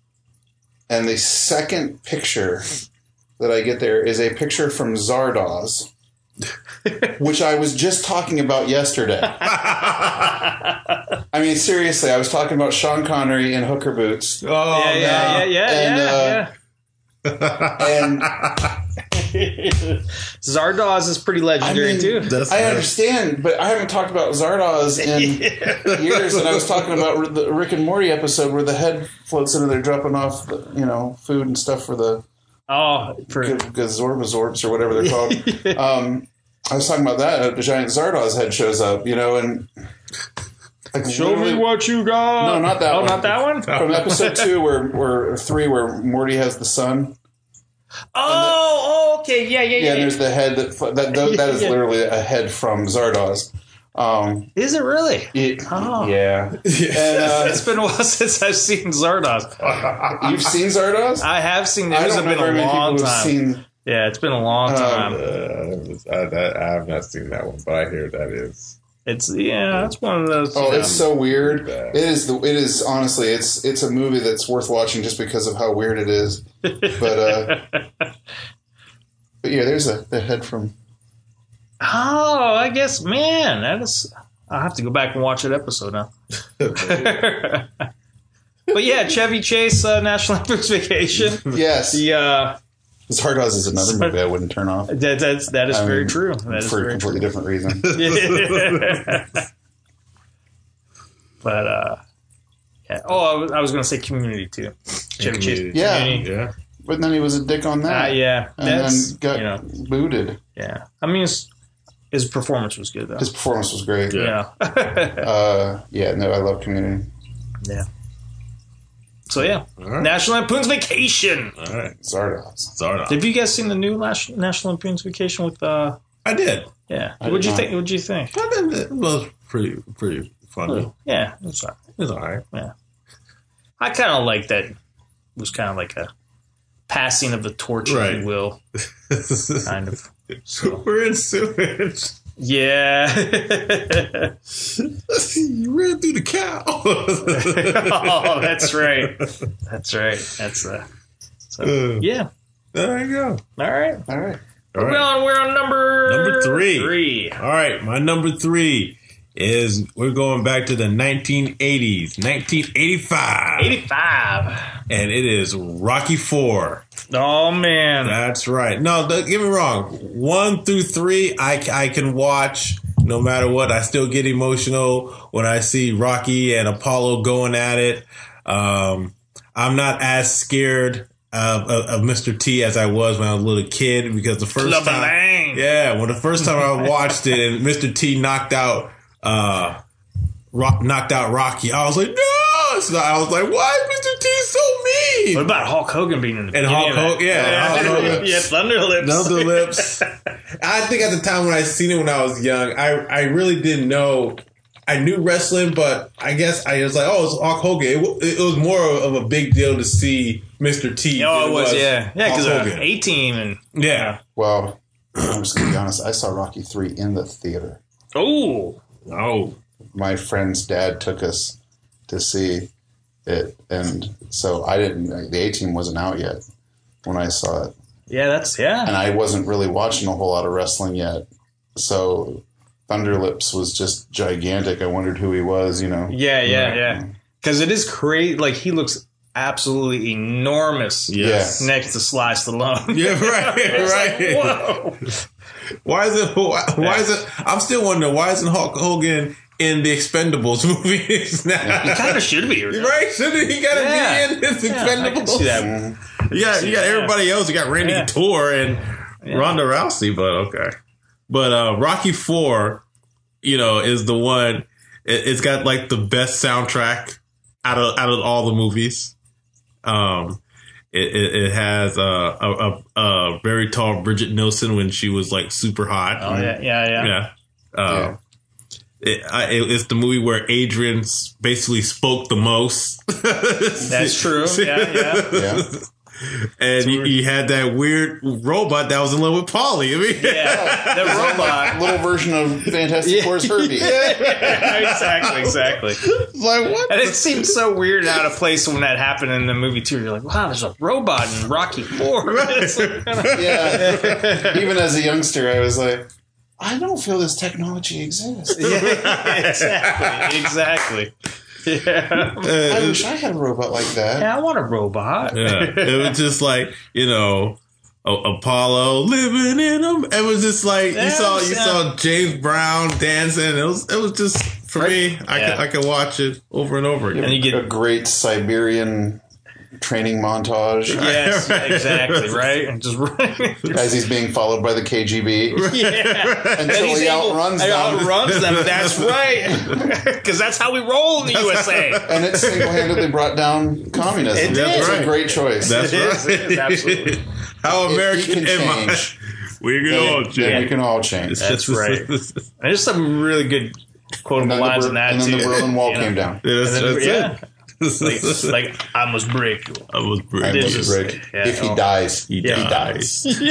And the second picture that I get there is a picture from Zardoz, which I was just talking about yesterday. I mean, seriously, I was talking about Sean Connery in hooker boots. Oh, yeah, yeah, yeah, yeah, And, yeah, And yeah. Zardoz is pretty legendary I mean, too. That's I nice. understand, but I haven't talked about Zardoz in years. And I was talking about the Rick and Morty episode where the head floats in and they're dropping off, the, you know, food and stuff for the Oh, for Gazorbazorbs or whatever they're called. um, I was talking about that. A giant Zardoz head shows up, you know, and like, show me literally- what you got. No, not that Oh, one. not that one. from episode two, where where or three, where Morty has the son. Oh, oh, okay, yeah, yeah, Yeah, yeah. and there's the head that that that, that is Yeah. literally a head from Zardoz. Um, Is it really? it- Oh. Yeah, and, uh, It's been a while since I've seen Zardoz. you've seen Zardoz? I have seen. It I has don't been know very a many long people who've time. seen. Yeah, it's been a long time. Uh, I, that, I have not seen that one, but I hear that is. it's yeah, it's one of those. Oh, you it's know, so weird. bad. It is the. It is honestly. It's it's a movie that's worth watching just because of how weird it is. But uh, but yeah, there's a the head from. oh, I guess, man, that is. I'll have to go back and watch that episode now. But yeah, Chevy Chase, uh, National Lampoon's Vacation. Yes, The uh, Zardoz is another movie I wouldn't turn off that that's, that is I very mean, true. That is for a very true. completely different reason. But uh, yeah. Oh, I was, I was going to say Community too. Chevy Chase. Community. Yeah. Community. Yeah. But then he was a dick on that. Uh, yeah, and that's then got you know, booted. yeah. I mean, his, his performance was good though. His performance was great. yeah, Uh, yeah, no, I love Community. yeah. So yeah, All right. National Lampoon's Vacation. All right. Zardoz. Zardoz. Have you guys seen the new Nas- National Lampoon's Vacation with? uh I did. Yeah, I what'd did you not. think? What'd you think? I did. It was pretty, pretty funny. Yeah, it's all right. It's all right. Yeah. I kind of like that. It was kind of like a passing of the torch, Right. if you will. Kind of. So. We're in sewage. Yeah. You ran through the cow. Oh, that's right. That's right. That's uh. So yeah. There you go. All right. All right. All We're right. on. We're on number Number three. Three. All right, my number three is we're going back to the nineteen eighties, nineteen eighty-five, Eighty-five. and it is Rocky Four. Oh man. That's right. No, don't get me wrong. One through three, I, I can watch no matter what. I still get emotional when I see Rocky and Apollo going at it. Um, I'm not as scared of, of, of Mister T as I was when I was a little kid because the first Clubber time, Lang. yeah, when the first time I watched it and Mister T knocked out, uh, rock, knocked out Rocky, I was like, no! So I was like, why is Mister T so mean? What about Hulk Hogan being in the And beginning Hulk of that? Hogan, yeah, Hulk Hogan. Yeah, Thunder Lips. Thunder Lips. I think at the time when I seen it when I was young, I, I really didn't know. I knew wrestling, but I guess I was like, oh, it's Hulk Hogan. It, w- it was more of a big deal to see Mister T. Oh, than it was, yeah. Yeah, because Hulk uh, Hogan. A-Team and... Yeah. Well, I'm just gonna be honest. I saw Rocky three in the theater. Oh. Oh. My friend's dad took us to see it, and so I didn't. The A-Team wasn't out yet when I saw it, Yeah, that's... Yeah. and I wasn't really watching a whole lot of wrestling yet. So Thunderlips was just gigantic. I wondered who he was. You know. Yeah, yeah, yeah. Because it is crazy. Like, he looks absolutely enormous Yes. next to Sly Stallone. Yeah, right, right. Whoa. Why is it? Why, why is it? I'm still wondering why isn't Hulk Hogan in the Expendables movies now? He kind of should be. Right? Shouldn't he gotta Yeah. be in his Yeah, I Expendables? can see that. You got you got everybody else. You got Randy Yeah. Couture and Ronda Rousey, but okay. But uh, Rocky Four, you know, is the one. It, it's got like the best soundtrack out of out of all the movies. Um, it it, it has uh, a, a a very tall Bridget Nielsen when she was like super hot. Oh, yeah, yeah, yeah. Yeah. Uh, It, I, it, it's the movie where Adrian s- basically spoke the most. That's true. Yeah, yeah. Yeah. And you, you had that weird robot that was in love with Polly. I mean, Yeah, the robot. Little version of Fantastic Four's Herbie. Exactly, exactly. like what? And it seemed so weird and out of place when that happened in the movie too. You're like, wow, there's a robot in Rocky Four. It's like, Yeah. Even as a youngster, I was like, I don't feel this technology exists. yeah, exactly, exactly. Yeah. I wish I had a robot like that. Yeah, I want a robot. Yeah, it was just like, you know, A- Apollo living in them. It was just like you saw you Yeah. saw James Brown dancing. It was it was just for me. I Yeah. could I could watch it over and over again. And you A get great Siberian training montage yes, Right. exactly, right, and just as he's being followed by the K G B yeah. until he's he able- outruns he them. outruns them. That's right, because that's how we roll in the U S A. And it single-handedly brought down communism. It did. It's Right. a great choice. That's It is, right. it is, absolutely. How If he American can am I? change, We're gonna all then change. we can all change. That's right. And there's some really good quotable And then, lines the, in Ber- that and then too. the Berlin Wall You know? came down. Yeah, that's, And then- that's yeah. it. Like, like I must break you. I was I pretty. did must just- break. yeah, if he oh. dies, He he dies. dies.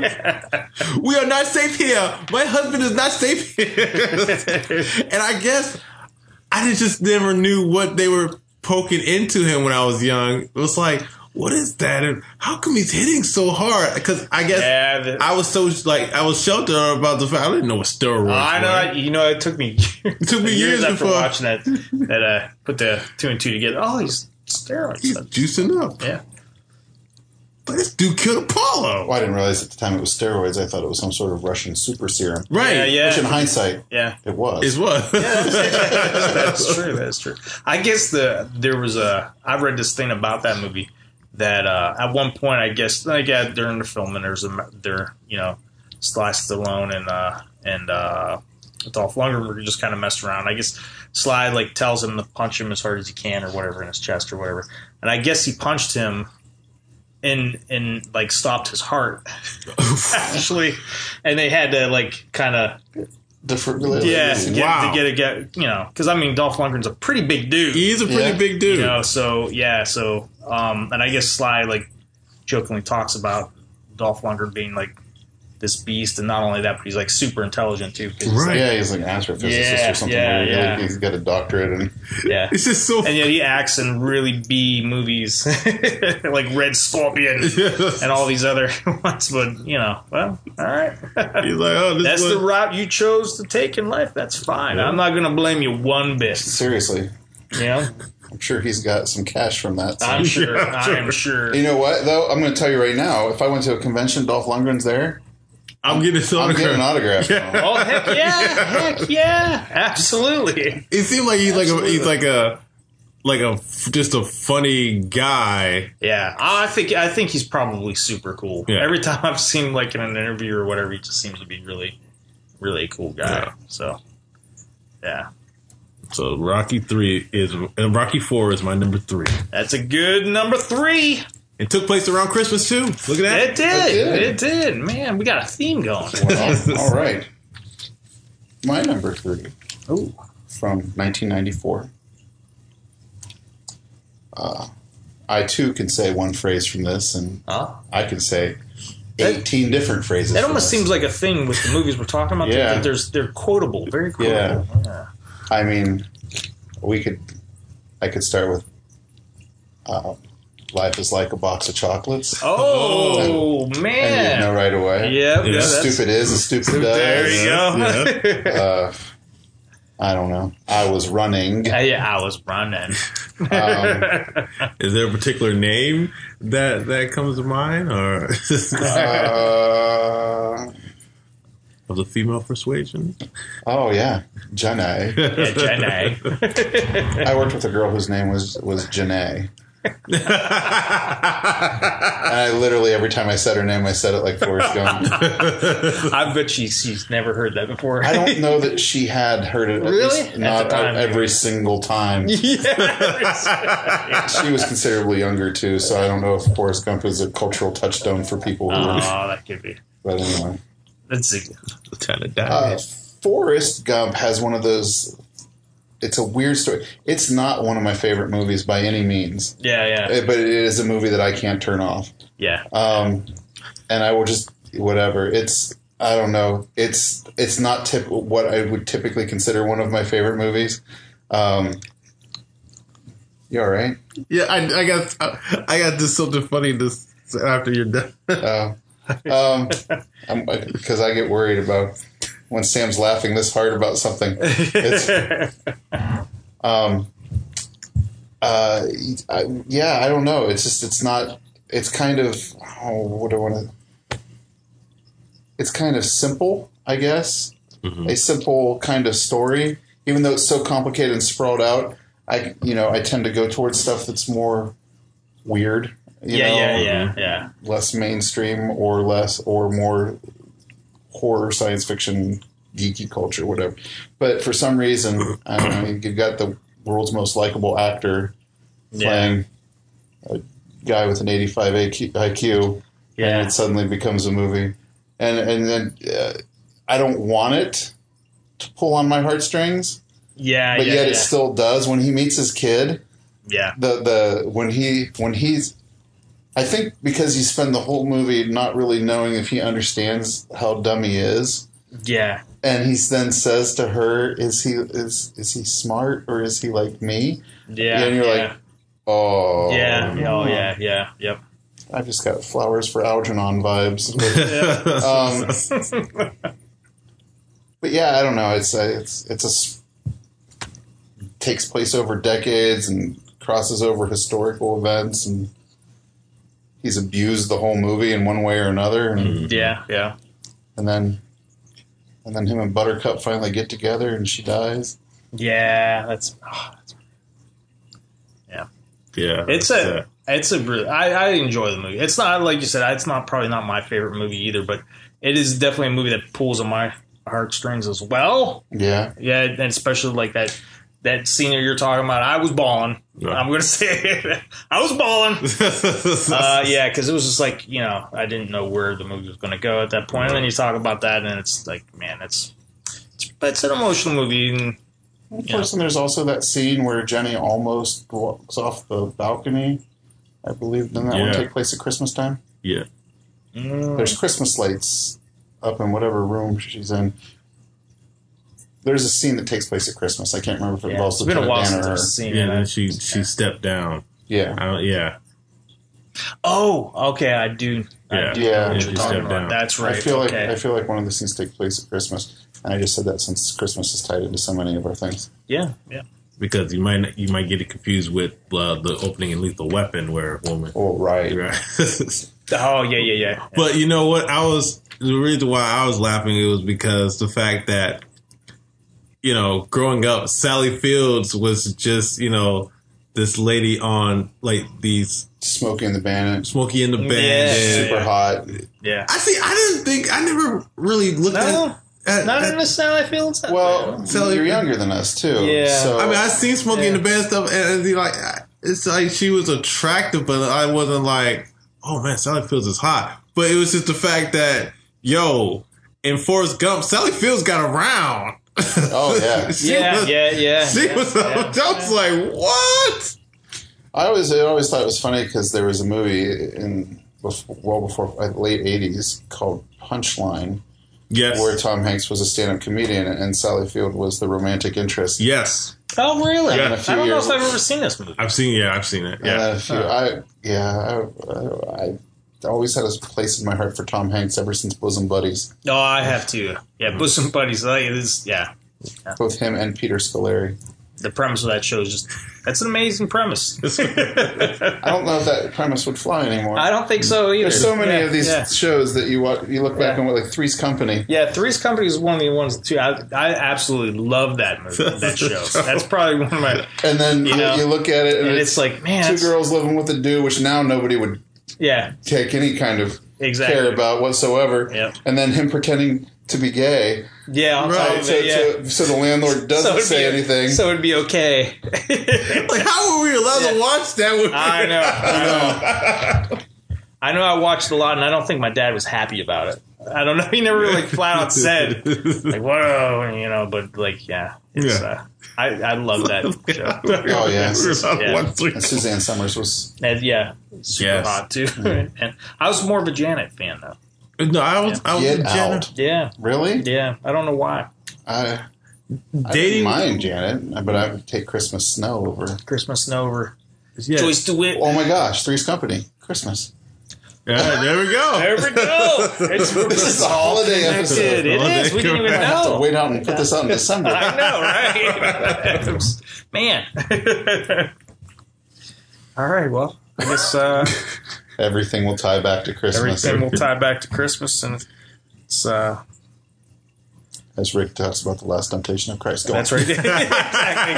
We are not safe here. My husband is not safe here. And I guess I just never knew what they were poking into him when I was young. It was like, what is that? And how come he's hitting so hard? Because I guess Yeah, the- I was so like I was sheltered about the fact I didn't know what steroids I know. were. You know, it took me. It took me years after before- watching that. That uh, put the two and two together. Oh, he's steroids. He's juicing up. Yeah. But this dude killed Apollo. Well, I didn't realize at the time it was steroids. I thought it was some sort of Russian super serum. Right. Yeah, yeah. Which in hindsight, Yeah. it was. Is what? That's true. That's true. I guess the there was a. I read this thing about that movie that uh, at one point, I guess, like yeah, during the filming, there's a there, you know, Sly Stallone and uh, and uh, Dolph Lundgren were just kind of messing around. I guess Sly like tells him to punch him as hard as he can or whatever in his chest or whatever, and I guess he punched him. And and like stopped his heart actually, and they had to like kind of Defibrillator. Yeah, to get, Wow. to get a get, you know, because I mean, Dolph Lundgren's a pretty big dude. He's a pretty Yeah. big dude. You know, so yeah, so um, and I guess Sly like jokingly talks about Dolph Lundgren being like this beast, and not only that, but he's like super intelligent too. 'Cause he's, Right. like, Yeah, he's like an astrophysicist Yeah, or something. yeah, weird. yeah. He's got a doctorate, and yeah. It's just so And yet he acts in really B movies like Red Scorpion and all these other ones. But, you know, well, all right. he's like, oh, this That's is the what- route you chose to take in life. That's fine. I'm not going to blame you one bit. seriously, You know? I'm sure he's got some cash from that. so. I'm sure. Yeah, I am sure. You know what, though? I'm going to tell you right now. If I went to a convention, Dolph Lundgren's there. I'm getting his I'm getting an autograph. autograph. Oh, heck yeah. Heck yeah. Absolutely. It seemed like he's like a he's like a like a just a funny guy. Yeah. I think I think he's probably super cool. Yeah. Every time I've seen him like in an interview or whatever, he just seems to be really, really a cool guy. Yeah. So, yeah. So Rocky three is and Rocky four is my number three. That's a good number three. It took place around Christmas too. Look at that. It did. did. It did. Man, we got a theme going. Well, all right. My number three Ooh. from nineteen ninety-four. Uh, I too can say one phrase from this, and Huh? I can say eighteen different phrases. It from almost this. seems like a thing with the movies we're talking about. Yeah. That there's they're quotable, very quotable. Yeah. I mean, we could. I could start with. Uh, Life is like a box of chocolates. Oh And man! you know right away. Yep, Yeah. yeah, that's- Stupid is and stupid does. There you go. Yeah. Uh, I don't know. I was running. Yeah, yeah, I was running. Um, Is there a particular name that that comes to mind, or uh, of the female persuasion? oh yeah, Janae. Yeah, Jenny. I worked with a girl whose name was was Janae. And I literally every time I said her name, I said it like Forrest Gump. I bet she, she's never heard that before. I don't know that she had heard it. At Really? least At not the time, every single time. Yeah. She was considerably younger too, so I don't know if Forrest Gump is a cultural touchstone for people who. Oh, Are, that could be. but anyway, Let's see. Lieutenant uh, died. Forrest Gump has one of those. It's a weird story. It's not one of my favorite movies by any means, Yeah, yeah, eh, but it is a movie that I can't turn off. yeah. Um, and I will just whatever. It's I don't know. It's it's not tip what I would typically consider one of my favorite movies. Um, you all right? Yeah, I, I got I got this something funny this after you're done. Uh, um, because I get worried about when Sam's laughing this hard about something. It's, um, uh, I, yeah, I don't know. It's just it's not. It's kind of oh, what do I want to? It's kind of simple, I guess. Mm-hmm. A simple kind of story, even though it's so complicated and sprawled out. I you know I tend to go towards stuff that's more weird. You Yeah, know, yeah, yeah, yeah. less mainstream or less or more horror, science fiction, geeky culture, whatever. But for some reason, I don't know, you've got the world's most likable actor playing a guy with an eighty-five I Q, and Yeah. it suddenly becomes a movie. And and then uh, I don't want it to pull on my heartstrings, Yeah, but yeah, yet yeah. it still does. When he meets his kid, yeah. the the when he when he's I think because you spend the whole movie not really knowing if he understands how dumb he is, Yeah. and he then says to her, "Is he is is he smart or is he like me?" Yeah. and you're yeah. like, "Oh, Yeah. Oh, yeah. Yeah. Yep. I've just got flowers for Algernon vibes." um, but yeah, I don't know. It's a, it's it's a s- takes place over decades and crosses over historical events, and he's abused the whole movie in one way or another, and, Yeah. Yeah. and then and then him and Buttercup finally get together, and she dies. Yeah. That's. Oh, that's Yeah, It's a, it's a, really, I, I enjoy the movie. It's not, like you said, it's not probably not my favorite movie either, but it is definitely a movie that pulls on my heartstrings as well. Yeah, Yeah, and especially like that, that scene that you're talking about. I was balling. Yeah. I'm going to say it. I was balling. Uh, yeah, because it was just like, you know, I didn't know where the movie was going to go at that point. And then you talk about that, and it's like, man, it's, it's but it's an emotional movie. And, Of course, and there's also that scene where Jenny almost walks off the balcony. I believe didn't that Yeah. one take place at Christmas time? Yeah. mm, There's Christmas lights up in whatever room she's in. There's a scene that takes place at Christmas. I can't remember if it yeah, involves it's been a Lieutenant while Dan since or I've her. seen Yeah, it. and then she she stepped down. Yeah. I don't, yeah. Oh, okay, I do. I Yeah. do Yeah. know what Yeah, you're she talking stepped about. down. That's right. I feel like okay. I feel like one of the scenes take place at Christmas, and I just said that since Christmas is tied into so many of our things. yeah, yeah. Because you might you might get it confused with uh, the opening in Lethal Weapon where a woman. Oh, right. Right. Oh, yeah, yeah, yeah. But you know what? I was the reason why I was laughing it was because the fact that you know, growing up, Sally Fields was just you know this lady on like these Smokey and the Bandit, Smokey and the Bandit. Yeah. super hot. Yeah. I see. I didn't think I never really looked No, at. at, not at in the Sally Fields. Well, Sally- you're younger than us too. Yeah. So I mean, I seen Smokey Yeah. and the Bandit stuff, and, and you know, like it's like she was attractive, but I wasn't like, oh man, Sally Fields is hot. But it was just the fact that yo, in Forrest Gump, Sally Fields got around. Oh, yeah. She Yeah, was- yeah, yeah. She yeah, was. yeah, I was like, what? I always I always thought it was funny because there was a movie in before, well before uh, late eighties called Punchline, Yes. where Tom Hanks was a stand-up comedian and Sally Field was the romantic interest. Yes. Oh, really? Yeah. In a few I don't know years. if I've ever seen this movie. I've seen. Yeah, I've seen it. And Yeah. then a few, I yeah, I, I, I always had a place in my heart for Tom Hanks ever since Bosom Buddies. Oh, I have to. Yeah, Bosom Buddies. Like, it is, yeah. Both him and Peter Scolari. The premise of that show is just, that's an amazing premise. I don't know if that premise would fly anymore. I don't think so either. There's so many Yeah, of these Yeah. shows that you watch, you look back Yeah. on, what, like Three's Company. Yeah, Three's Company is one of the ones too. I, I absolutely love that movie, that show. That's probably one of my. And then You you, know, you look at it, and, And it's, it's like, man, two that's- girls living with a dude, which now nobody would Yeah, take any kind of Exactly. care about whatsoever. Yep. And then him pretending to be gay, yeah. On top right? of So, it, yeah. so, so the landlord doesn't it'd say be, anything. So it'd be okay. Like, how were we allowed to Yeah. watch that? With I know. I know. I know. I watched a lot, and I don't think my dad was happy about it. I don't know. He never really flat out said like, "Whoa," you know. But like, yeah, it's, Yeah. Uh, I I love that show. Oh, yeah. We were allowed to Yeah. watch three- and Suzanne Summers was And, yeah, super Yes. hot too. And I was more of a Janet fan though. No, I was. I was Get with Jenna. Out. Yeah, Really? yeah. I don't know why. I, I didn't Dating. mind Janet, but I would take Christmas Snow over. Christmas Snow over Yeah. Joyce DeWitt. Oh my gosh, Three's Company, Christmas. Yeah, there we go. There we go. It's, This is a holiday It episode. is. We didn't even I have to know. wait out and put this out in December. I know, right? Man. All right. Well, I guess uh, Everything will tie back to Christmas. everything will tie back to Christmas, and it's uh, As Rick talks about the last temptation of Christ. Go on. that's right. exactly.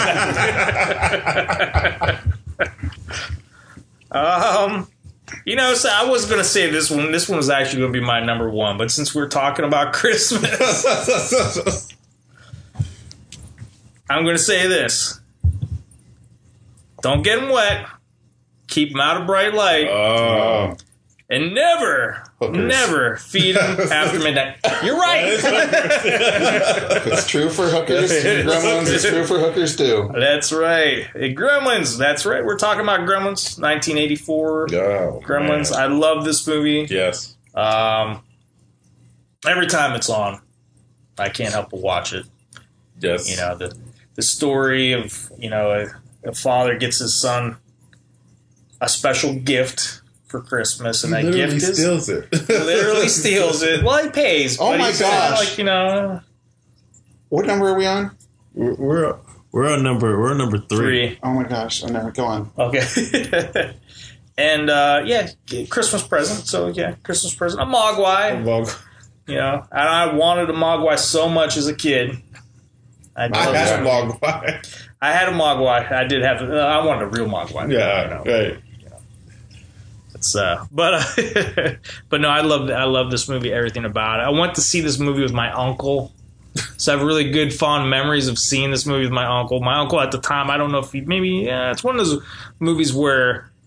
exactly. um, you know, so I was going to say this one. This one was actually going to be my number one, but since we're talking about Christmas, I'm going to say this: don't get them wet. Keep them out of bright light. Oh. And never, Hookers. never feed them after midnight. You're right. It's true for hookers. Gremlins, it's true for hookers too. That's right. Hey, Gremlins. That's right. We're talking about Gremlins, nineteen eighty-four. Oh, Gremlins. man. I love this movie. Yes. Um, every time it's on, I can't help but watch it. Yes. You know, the the story of, you know, a, a father gets his son a special gift for Christmas, and that literally gift is steals it. literally steals it. Well, he pays. Oh but my he's gosh. Like, you know, What number are we on? We're we're, we're on number we're on number three. three. Oh my gosh, I never go on. Okay. And uh, yeah, Christmas present. So yeah, Christmas present. A Mogwai. Well, You know, and I wanted a Mogwai so much as a kid. I, I loved had it. a Mogwai. I had a Mogwai. I did have. Uh, I wanted a real Mogwai. Yeah, You know. right. It's uh, but uh, but no, I love I love this movie. Everything about it. I went to see this movie with my uncle, so I have really good fond memories of seeing this movie with my uncle. My uncle at the time, I don't know if he maybe yeah, it's one of those movies where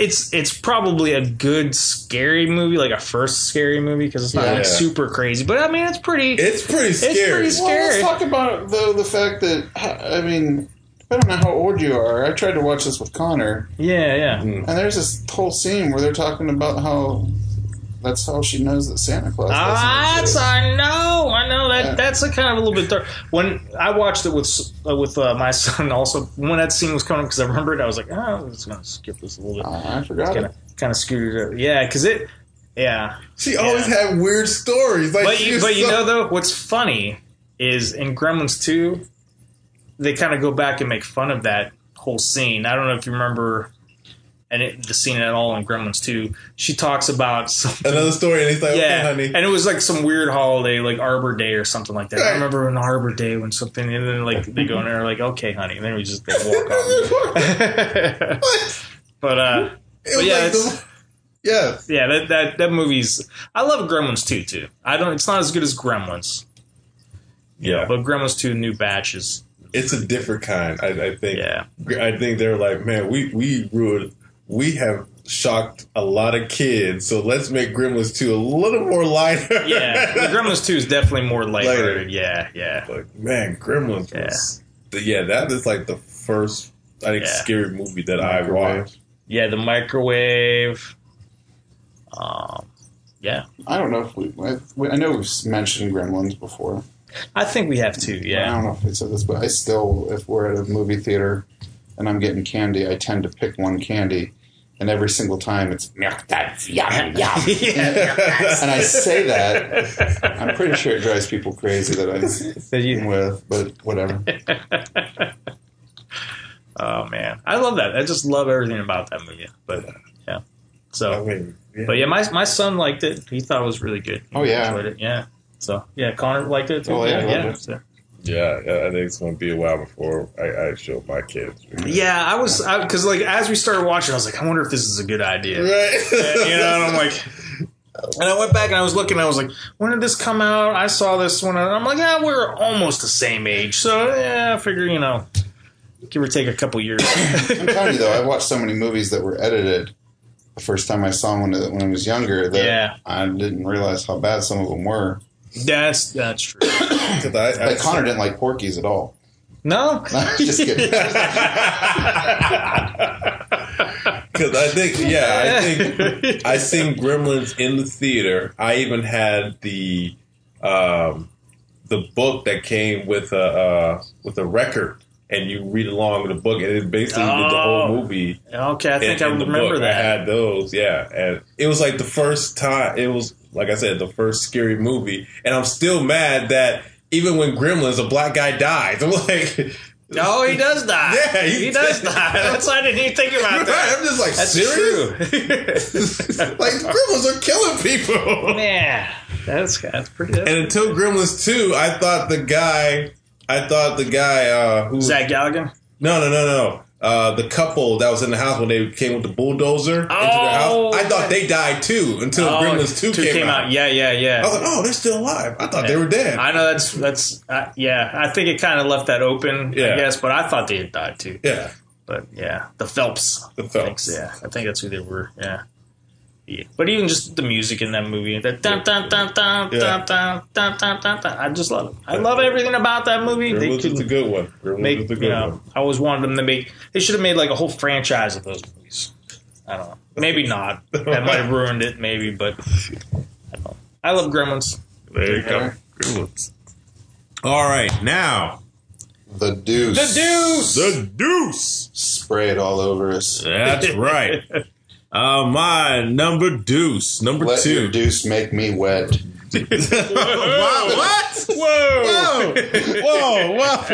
it's it's probably a good scary movie, like a first scary movie, because it's not Yeah. like super crazy. But I mean, it's pretty. It's pretty scary. It's pretty Well, let's scary. talk about though the fact that I mean, depending on how old you are, I tried to watch this with Connor, Yeah, yeah. and there's this whole scene where they're talking about how that's how she knows that Santa Claus. Ah, doesn't that's exist. I know, I know that Yeah. that's a kind of a little bit dark. When I watched it with uh, with uh, my son, also when that scene was coming, because I remembered, I was like, oh, I'm just gonna skip this a little bit. Ah, I forgot. Kind of, kind of scooted it. Yeah, because it, yeah. She always had weird stories. Like, But she you, was but you so- know though, what's funny is in Gremlins two, they kind of go back and make fun of that whole scene. I don't know if you remember. And it, the scene at all in Gremlins two, she talks about something. another story, and he's like, Yeah, okay, honey. and it was like some weird holiday, like Arbor Day or something like that. I Right. remember an Arbor Day when something, and then like they go in there like, okay, honey, and then we just they walk off. What? but uh, It but was yeah, like it's, the- yeah. yeah, that that that movie's. I love Gremlins two too. I don't. It's not as good as Gremlins, Yeah. but Gremlins two New Batch is. It's a different kind, I, I think. Yeah. I think they're like, man, we, we ruined, we have shocked a lot of kids, so let's make Gremlins two a little more lighter. Yeah, the Gremlins two is definitely more lighthearted. Lighter. Yeah, yeah. Like, man, Gremlins Yeah. was, yeah, that is like the first, I think, Yeah. scary movie that I Microwave. watched. Yeah, the microwave. Um, yeah, I don't know if we, I, we. I know we've mentioned Gremlins before. I think we have two. I Yeah, don't know if we said this, but I still, if we're at a movie theater and I'm getting candy, I tend to pick one candy, and every single time it's milk that's yum yum. And I say that, I'm pretty sure it drives people crazy that That I'm you- with, but whatever. Oh man, I love that. I just love everything about that movie. But yeah, so I mean, yeah. but yeah, my my son liked it. He thought it was really good. He Oh, yeah. enjoyed it. Yeah. So yeah, Connor liked it too. Oh, yeah, I yeah. loved it. So- yeah, yeah, I think it's going to be a while before I, I show my kids. yeah, I was because like as we started watching, I was like, I wonder if this is a good idea. Right. You know, and I'm like, and I went back and I was looking. I was like, when did this come out? I saw this one, and I'm like, yeah, we're almost the same age, so yeah, I figure you know, give or take a couple years. I'm telling you though, I watched so many movies that were edited the first time I saw one when, when I was younger that Yeah. I didn't realize how bad some of them were. That's that's true. 'Cause I, I, Like Connor didn't like Porky's at all. No, Just kidding. Because I think, yeah, I think I seen Gremlins in the theater. I even had the um, the book that came with a uh, with a record, and you read along with the book, and it basically did the whole Oh. movie. okay, I think in, I in the remember book. that. I had those, yeah, and it was like the first time. It was like I said, the first scary movie, and I'm still mad that even when Gremlins, a black guy dies. I'm like. Oh, he does die. Yeah, he, he- does die. That's why I didn't even think about Right, that. I'm just like, That's serious? true. Like, Gremlins are killing people. Man, that's that's pretty. That's And until Gremlins two, I thought the guy, I thought the guy uh, who, Zach Galligan. no, no, no, no, uh, the couple that was in the house when they came with the bulldozer into their house, I thought they died too until Gremlins two, came, out. Yeah, yeah, yeah. I was like, oh, they're still alive. I thought they were dead. I know that's that's uh, yeah. I think it kind of left that open. Yeah. I guess, but I thought they had died too. yeah, But yeah, the Phelps. the I think, Phelps. yeah, I think that's who they were. Yeah. Yeah. But even just the music in that movie, that dun dun dun dun Yeah. dun dun dun dun dun dun. I just love it. I love everything about that movie. They Gremlins is a could good one. Gremlins make. is a You good know, one. I always wanted them to make. They should have made like a whole franchise of those movies. I don't know. Maybe not. That might have ruined it. Maybe, but I don't know. I love Gremlins. There you go. Gremlins. All right, now The deuce. The Deuce. the Deuce. Spray it all over us. That's right. Uh, my number Deuce, number Let two. your deuce make me wet. Wow, what? Whoa! Whoa, what?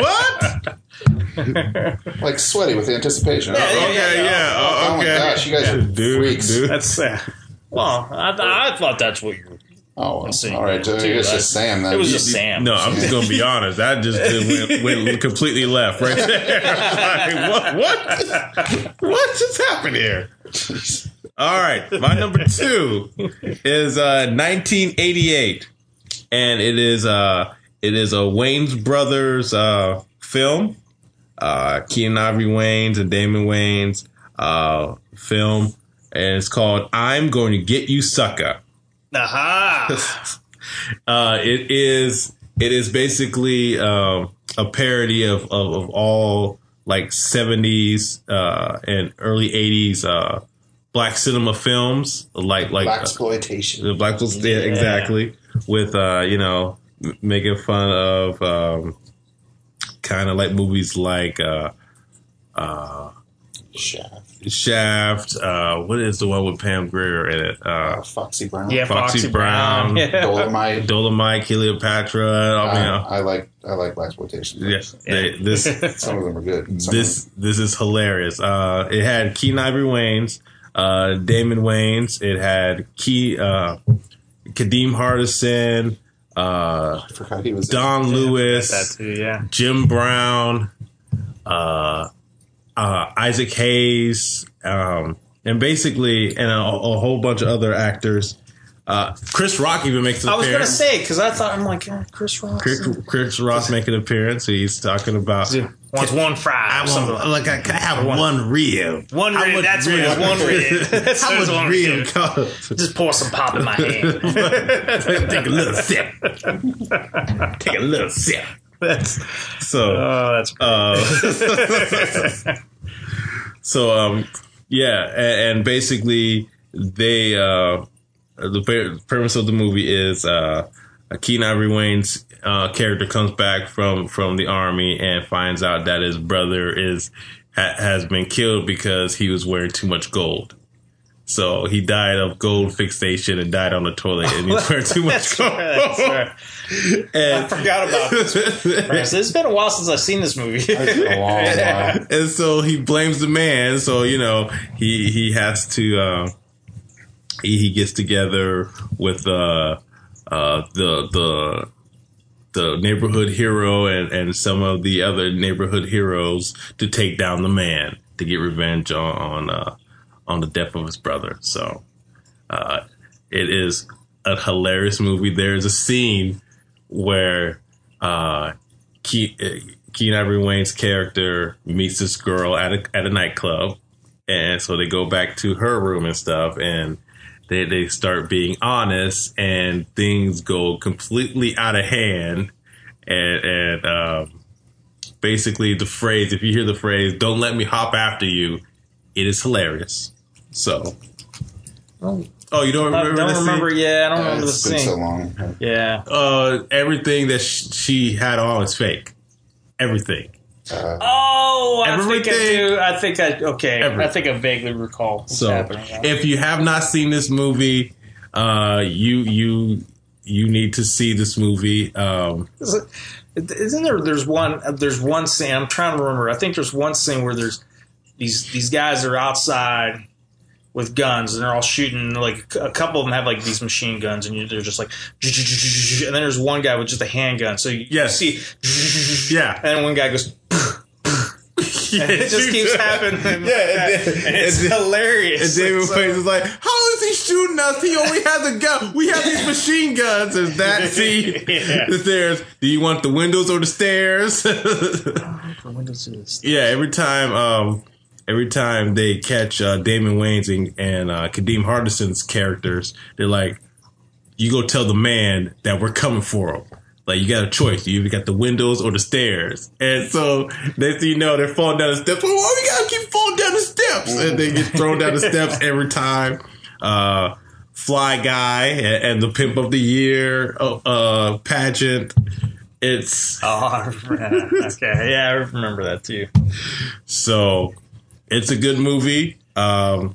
What? Like sweaty with anticipation. yeah, oh, Okay, yeah. oh Oh, my okay. gosh, you guys are Dude, freaks. dude. That's uh, well. I, I thought that's what you were. Oh, well. see. all right. I Dude, guess I- just Sam then. It was You- just Sam. No, I'm just gonna be honest. That just went, went completely left right there. Like, what? What? What just happened here? All right, my number two is uh, nineteen eighty-eight, and it is uh, it is a Wayne's Brothers uh, film. Uh, Keanu Ivory Wayans and Damon Wayans uh, film. and it's called "I'm Going to Get You, Sucker." Aha! uh, it is it is basically um, a parody of, of, of all like seventies uh, and early eighties uh, black cinema films, like like Black exploitation. Uh, the black yeah, exactly, with uh, you know m- making fun of um, kind of like movies like uh, uh, Shaft. Shaft. Uh, what is the one with Pam Grier in it? Uh, Uh, Foxy Brown. Yeah, Foxy, Foxy Brown, Brown. Yeah. Dolomite. Dolomite, Cleopatra. I mean, I, uh, I like I like black exploitation. yes, they, this Some of them are good. Some this this is hilarious. Uh, it had Keenen Ivory Wayans, uh, Damon Wayans. It had Key, uh, Kadeem Hardison, uh, I forgot he was Don Lewis, That too, yeah. Jim Brown, uh, uh, Isaac Hayes, um, and basically, and a, a whole bunch of other actors. Uh, Chris Rock even makes an I was going to appearance. say, because I thought, I'm like, oh, Chris Rock. Chris, Chris Ross making an appearance. He's talking about. Wants one fry. I or something want, like like I, can I have one rib. One How rib. much That's what it is. rib? One rib. That's How what it's much one rib rib. costs? Just pour some pop in my hand. Take a little sip. Take a little sip. That's, So, oh, that's uh, so um, yeah, and, and basically they uh, the pre- premise of the movie is uh, Keenen Ivory Wayans' uh, character comes back from from the army and finds out that his brother is ha- has been killed because he was wearing too much gold. So he died of gold fixation and died on the toilet, and he's wearing too much gold. That's right. And, I forgot about this. Right, so it's been a while since I've seen this movie. a long while. and so he blames the man. So you know he he has to uh, he, he gets together with uh, uh, the the the neighborhood hero and, and some of the other neighborhood heroes to take down the man to get revenge on on, uh, on the death of his brother. So uh, it is a hilarious movie. There is a scene where uh, Ke- Keenen Ivory Wayans' character meets this girl at a at a nightclub, and so they go back to her room and stuff, and they they start being honest, and things go completely out of hand, and and um, basically the phrase, if you hear the phrase "Don't let me hop after you," it is hilarious. So, Oh, oh, you don't I remember? don't this remember. scene? Yeah, I don't Uh, remember the it's been so scene. long. Yeah. Uh, everything that sh- she had on is fake. Everything. Oh, I think I Everything. do. I think I okay. Everything. I think I vaguely recall what's So, happening. Yeah. if you have not seen this movie, uh, you you you need to see this movie. Um, Isn't there? There's one. There's one scene. I'm trying to remember. I think there's one scene where there's these these guys are outside with guns and they're all shooting. Like a couple of them have like these machine guns, and you, they're just like. And then there's one guy with just a handgun. So you Yes. see. yeah. And then one guy goes. And it just keeps happening. Yeah, and then- and it's and then- hilarious. And David It's so- Wayans is like, "How is he shooting us? He only has a gun. We have these machine guns." There's that scene. Yeah. There's, do you want the windows or the stairs? Yeah, every time, um, every time they catch uh, Damon Wayans and, and uh, Kadeem Hardison's characters, they're like, "You go tell the man that we're coming for him." Like, you got a choice. You either got the windows or the stairs. And so, next thing you know, they're falling down the steps. Well, why we gotta keep falling down the steps? And they get thrown down the steps every time. Uh, Fly Guy and, and the Pimp of the Year uh, pageant. It's... Oh, I remember that. Okay. Yeah, I remember that too. So, it's a good movie. Um,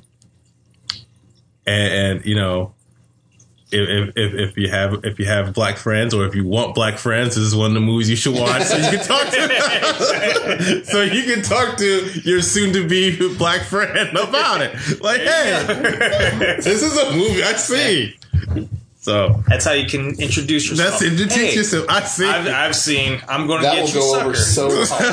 and, and, you know... If, if if you have if you have black friends or if you want black friends, this is one of the movies you should watch. So you can talk to so you can talk to your soon to be black friend about it. Like, hey, this is a movie I see. So That's how you can introduce yourself. that's it. To teach Hey, yourself. I see. I've, I've seen. I'm going to That get will you, go sucker. over so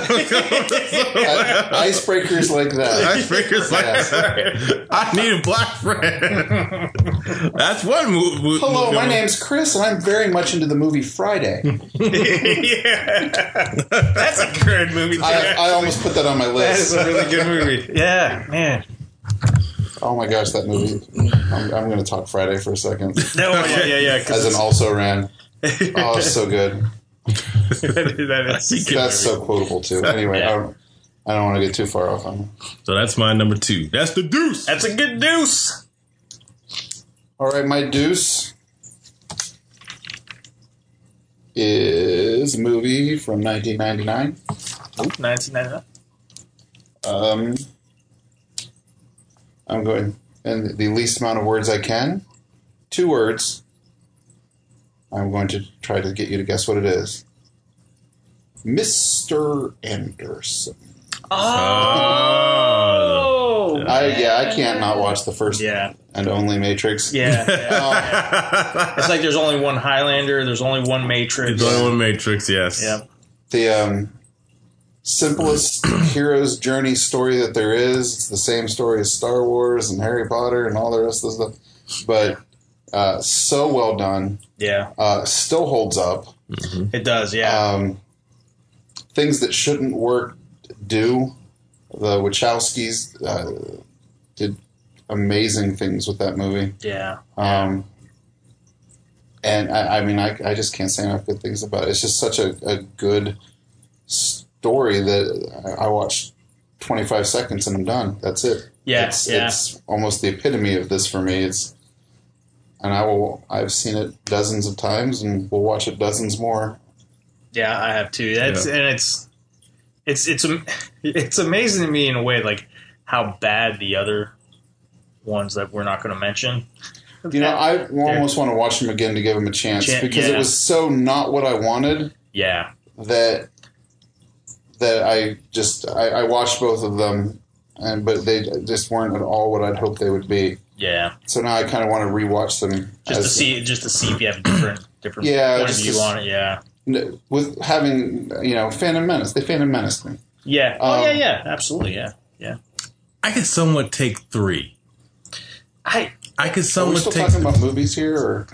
well. I- Icebreakers like that. Icebreakers like that. I need a black friend. That's one movie. Hello, my name's Chris, and I'm very much into the movie Friday. Yeah, that's a good movie. Too. I, I almost put that on my That is list. a really good movie. Yeah, man. Oh my gosh, that movie! I'm, I'm going to talk Friday for a second. No, yeah, yeah, yeah. As an also ran. Oh, it's so good. that is That's so quotable too. Anyway, Yeah. I don't. I don't want to get too far off on it. So that's my number two. That's the deuce. That's a good deuce. All right, my deuce is a movie from nineteen ninety-nine. Oop, nineteen ninety-nine. Um, I'm going in the least amount of words I can. Two words. I'm going to try to get you to guess what it is. Mister Anderson. Oh. I yeah, I can't not watch the first Yeah. and only Matrix. Yeah. yeah. It's like there's only one Highlander. There's only one Matrix. There's only one Matrix, yes. Yeah. The um, simplest hero's journey story that there is. It's the same story as Star Wars and Harry Potter and all the rest of the stuff. But uh, so well done. Yeah. Uh, still holds up. It does. Yeah. Um, things that shouldn't work do. The Wachowskis uh, did amazing things with that movie. yeah. Um, and I, I mean, I, I just can't say enough good things about it. It's just such a, a good story that I, I watch twenty-five seconds and I'm done. That's it. Yeah, It's, yeah. it's almost the epitome of this for me. It's, and I will, I've seen it dozens of times and we'll watch it dozens more. Yeah, I have too. That's Yeah. and it's it's it's am- it's amazing to me in a way, like how bad the other ones that we're not going to mention. You know, I almost want to watch them again to give them a chance Chan- because yeah. it was so not what I wanted Yeah, that that I just I, I watched both of them, and but they just weren't at all what I'd hoped they would be. yeah. So now I kind of want to rewatch them Just to as- see, just to see if you have a different different Yeah, point of just view to- on it. Yeah, n- with having you know Phantom Menace. They Phantom Menace me. yeah. Oh Um, yeah, yeah. Absolutely. Yeah, yeah. I could somewhat take three. I I could Are we somewhat still take. talking about movies here, or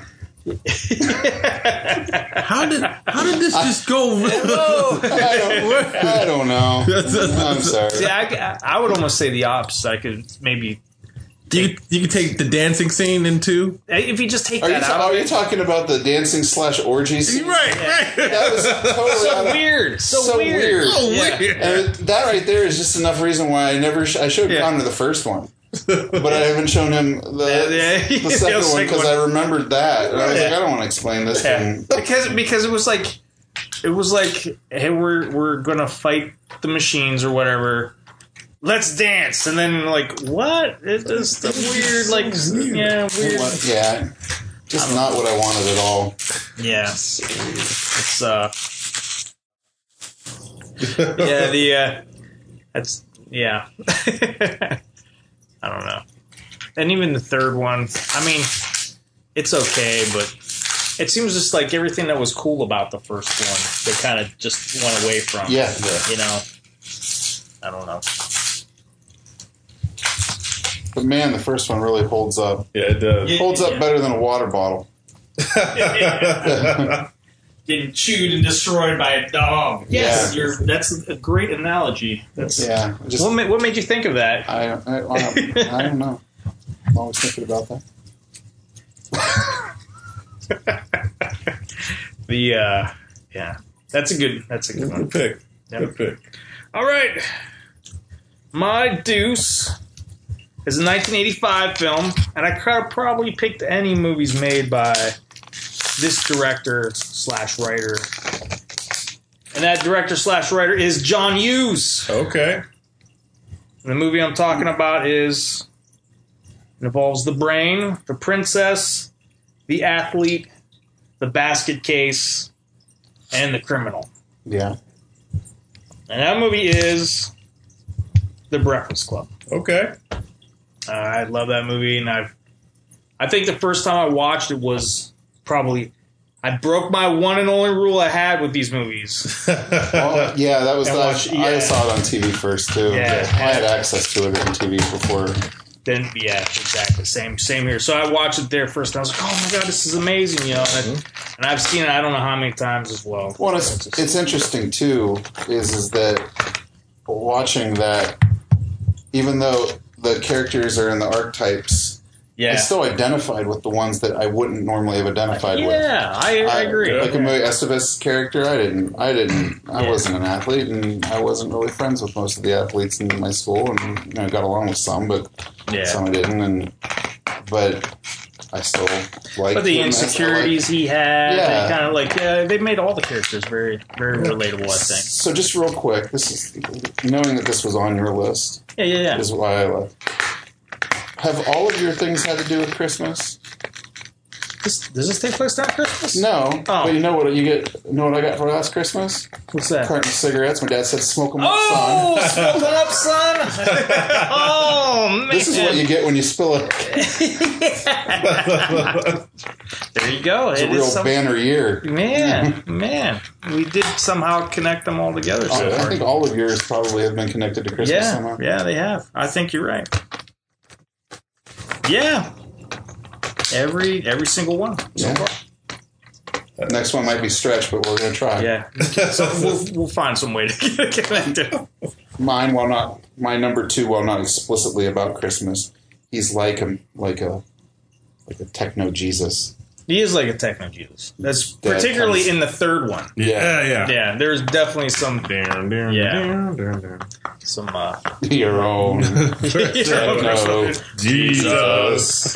How did how did this just go? I don't, I don't know. I'm sorry. see. I, I would almost say the opposite. I could maybe you you could take the dancing scene in two. if you just take Are you, that ta- out. are of you it, talking about the dancing slash orgy scene? Right, right. That was totally out so of- weird. So, so weird. weird. Oh, Yeah. weird. And that right there is just enough reason why I never. Sh- I should have Yeah. gone to the first one, but I haven't shown him the, Yeah, yeah. the second The one second because one. I remembered that. And I was Yeah. like, I don't want to explain this. Yeah. And because because it was like it was like hey we're we're gonna fight the machines or whatever. Let's dance, and then like what? It's just a weird like yeah weird what- yeah, just not what I wanted at all. yeah. It's uh yeah the uh that's yeah I don't know. And even the third one, I mean, it's okay, but it seems just like everything that was cool about the first one, they kind of just went away from. Yeah. You know? I don't know. But man, the first one really holds up. Yeah, it does. Yeah. Holds up better than a water bottle. Getting chewed and destroyed by a dog. Yes, Yeah. you're, that's a great analogy. That's Yeah, just what, ma- what made you think of that? I, I, I don't know. I'm always thinking about that. The uh, yeah, that's a good. That's a good one. Good pick. Yep. Good pick. All right, my deuce is a nineteen eighty-five film, and I could have probably picked any movies made by this director slash writer, and that director slash writer is John Hughes. Okay. And the movie I'm talking about is it involves the brain, the princess, the athlete, the basket case, and the criminal. Yeah. And that movie is The Breakfast Club. Okay. Uh, I love that movie, and I, I think the first time I watched it was probably I broke my one and only rule I had with these movies. Well, yeah, that was. And The, watch- I yeah. saw it on T V first too. Yeah. I had access to it on T V before. Then yeah, exactly same same here. So I watched it there first, and I was like, oh my god, this is amazing, you know. And, I, and I've seen it I don't know how many times as well. Well, it's, it's interesting too. Is is that watching that, even though the characters are in the archetypes. Yeah. I still identified with the ones that I wouldn't normally have identified with. Yeah, I, I agree. Like a Emilio Estevez character, I didn't, I didn't, I Yeah. wasn't an athlete, and I wasn't really friends with most of the athletes in my school, and you know, got along with some, but Yeah. some I didn't, and but I still like. But the insecurities he had, Yeah. they kind of like, yeah, they made all the characters very, very relatable, I think. So just real quick, this is knowing that this was on your list Yeah, yeah, yeah. is why I left. Have all of your things had to do with Christmas? This, does this take place during Christmas? No, Oh. but you know what you get? Know what I got for last Christmas? What's that? Carton of cigarettes. My dad said, "Smoke them up, Oh, smoke them up, son! Oh, man. son." This is what you get when you spill it. There you go. It's It a is real some- banner year. Man, man. We did somehow connect them all together so I far. think all of yours probably have been connected to Christmas Yeah, somehow. yeah, they have. I think you're right. Yeah. Every every single one so Yeah. far. Next one might be stretched, but we're going to try. Yeah. So we'll, we'll find some way to get connected. Mine, while not my number two, while not explicitly about Christmas, he's like a like a like a techno Jesus. He is like a techno Jesus. That's That particularly comes- in the third one. Yeah, yeah. Yeah, there's definitely some Down, down, Yeah. down, down, down. some uh Your own techno Jesus.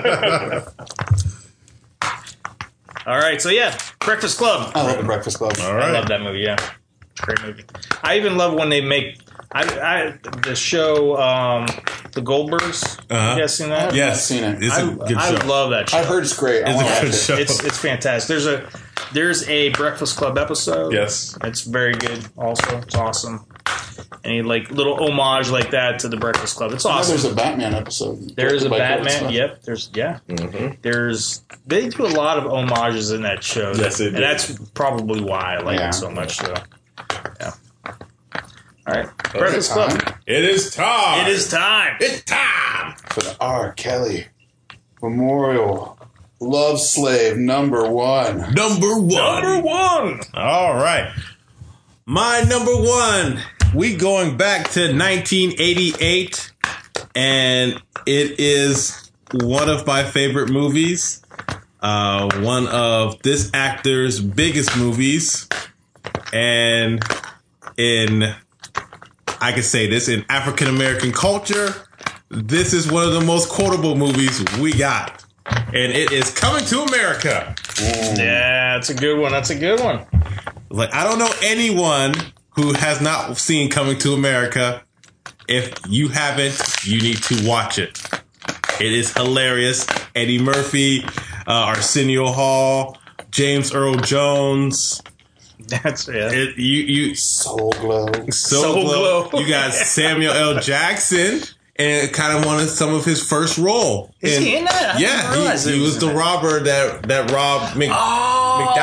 All right, so yeah, Breakfast Club. I love the Breakfast Club. All I right. love that movie. Yeah, great movie. I even love when they make I, I the show um, the Goldbergs. Uh-huh. You guys seen that? Yeah. Yes, Seen it. It's a I, good I show. love that show. I've heard it's great. I It's want to a watch good it. show. It's it's fantastic. There's a there's a Breakfast Club episode. Yes. It's very good. Also, it's awesome. Any like little homage like that to the Breakfast Club. It's I know awesome. there's a Batman episode. There is a by Kevin Batman. Smith. Yep. There's yeah. Mhm. There's they do a lot of homages in that show. Yes, they and do. that's probably why I like Yeah. it so much. So yeah. All right, Is Breakfast it Club. time It is time. It is time. It's time. for the R. Kelly Memorial Love Slave number one. Number one. Number one. All right. My number one. We going back to nineteen eighty-eight, and it is one of my favorite movies. Uh, one of this actor's biggest movies, and in I can say this in African American culture, this is one of the most quotable movies we got, and it is Coming to America. Yeah, that's a good one. That's a good one. Like, I don't know anyone who has not seen Coming to America. If you haven't, you need to watch it. It is hilarious. Eddie Murphy, uh, Arsenio Hall, James Earl Jones. That's yeah. It, you, you, Soul Glow. so, So glow. glow. You got Samuel L. Jackson, and kind of wanted some of his first role. Is And- he in that? I didn't Yeah, realize he, he he was was in the that. robber that that robbed Mc, Oh,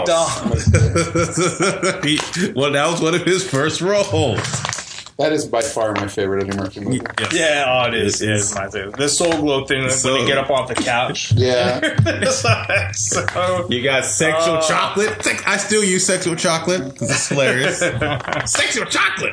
McDowell. He- well, that was one of his first roles. That is by far my favorite Eddie Murphy movie. Yes. Yeah, oh, it is. It It is. is my favorite. The Soul Glow thing when Soul- they get up off the couch. Yeah. It's like so. You got sexual Uh, chocolate. Sex, I still use sexual chocolate because it's hilarious. Sexual chocolate.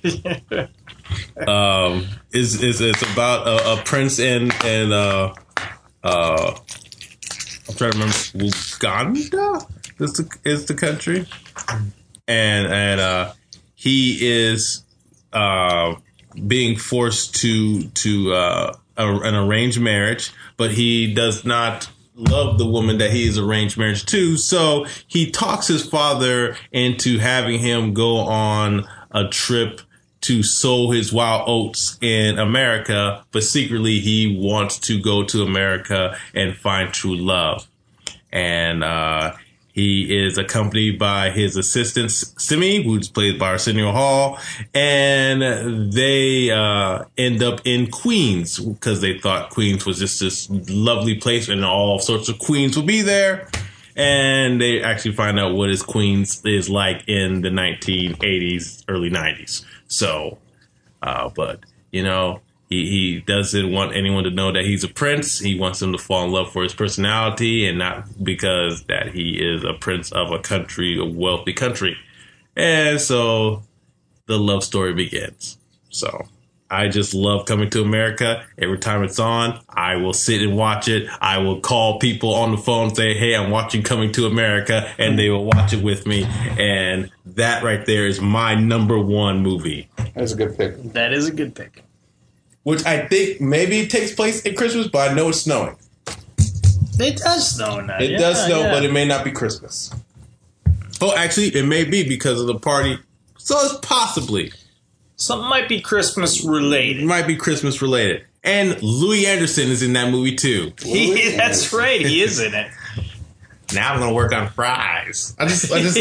um, is is it's about a, a prince and and uh uh. I'm trying to remember. Uganda is the is the country, and and uh, he is uh being forced to to uh a, an arranged marriage, but he does not love the woman that he is arranged marriage to, so he talks his father into having him go on a trip to sow his wild oats in America, but secretly he wants to go to America and find true love. And uh he is accompanied by his assistant, Simi, who's played by Arsenio Hall, and they uh, end up in Queens because they thought Queens was just this lovely place and all sorts of queens will be there. And they actually find out what is Queens is like in the nineteen eighties, early nineties. So, uh, but, you know, He, he doesn't want anyone to know that he's a prince. He wants them to fall in love for his personality and not because that he is a prince of a country, a wealthy country. And so the love story begins. So I just love Coming to America. Every time it's on, I will sit and watch it. I will call people on the phone, say, hey, I'm watching Coming to America, and they will watch it with me. And that right there is my number one movie. That's a good pick. That is a good pick. Which I think maybe takes place at Christmas, but I know it's snowing. It does snow in that. It yeah, does snow, yeah. but it may not be Christmas. Oh, actually, it may be because of the party. So it's possibly. Something might be Christmas related. It might be Christmas related. And Louis Anderson is in that movie too. He, that's right. He is in it. Now I'm going to work on fries. I just, I just,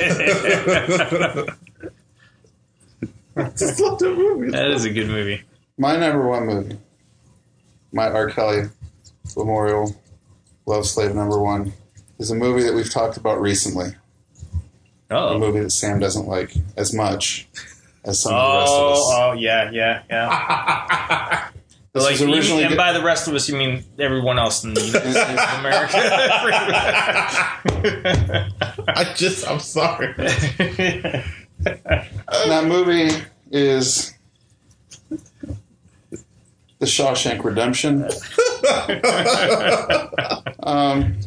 I just love that movie. That is a good movie. My number one movie, my R. Kelly Memorial Love Slave number one, is a movie that we've talked about recently. Oh. A movie that Sam doesn't like as much as some oh, of the rest of us. Oh, yeah, yeah, yeah. This like, was originally you, and good- by the rest of us, you mean everyone else in the United States of America. I just, I'm sorry. That movie is The Shawshank Redemption. um,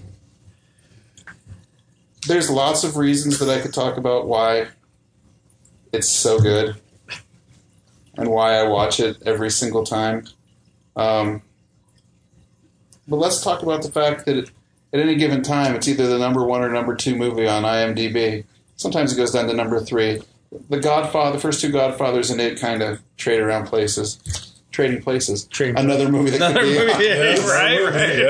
there's lots of reasons that I could talk about why it's so good and why I watch it every single time. Um, but let's talk about the fact that it, at any given time, it's either the number one or number two movie on IMDb. Sometimes it goes down to number three. The Godfather, the first two Godfathers and it kind of trade around places. Trading Places. Trading Another movie that Another could be movie, on. yeah, right, right.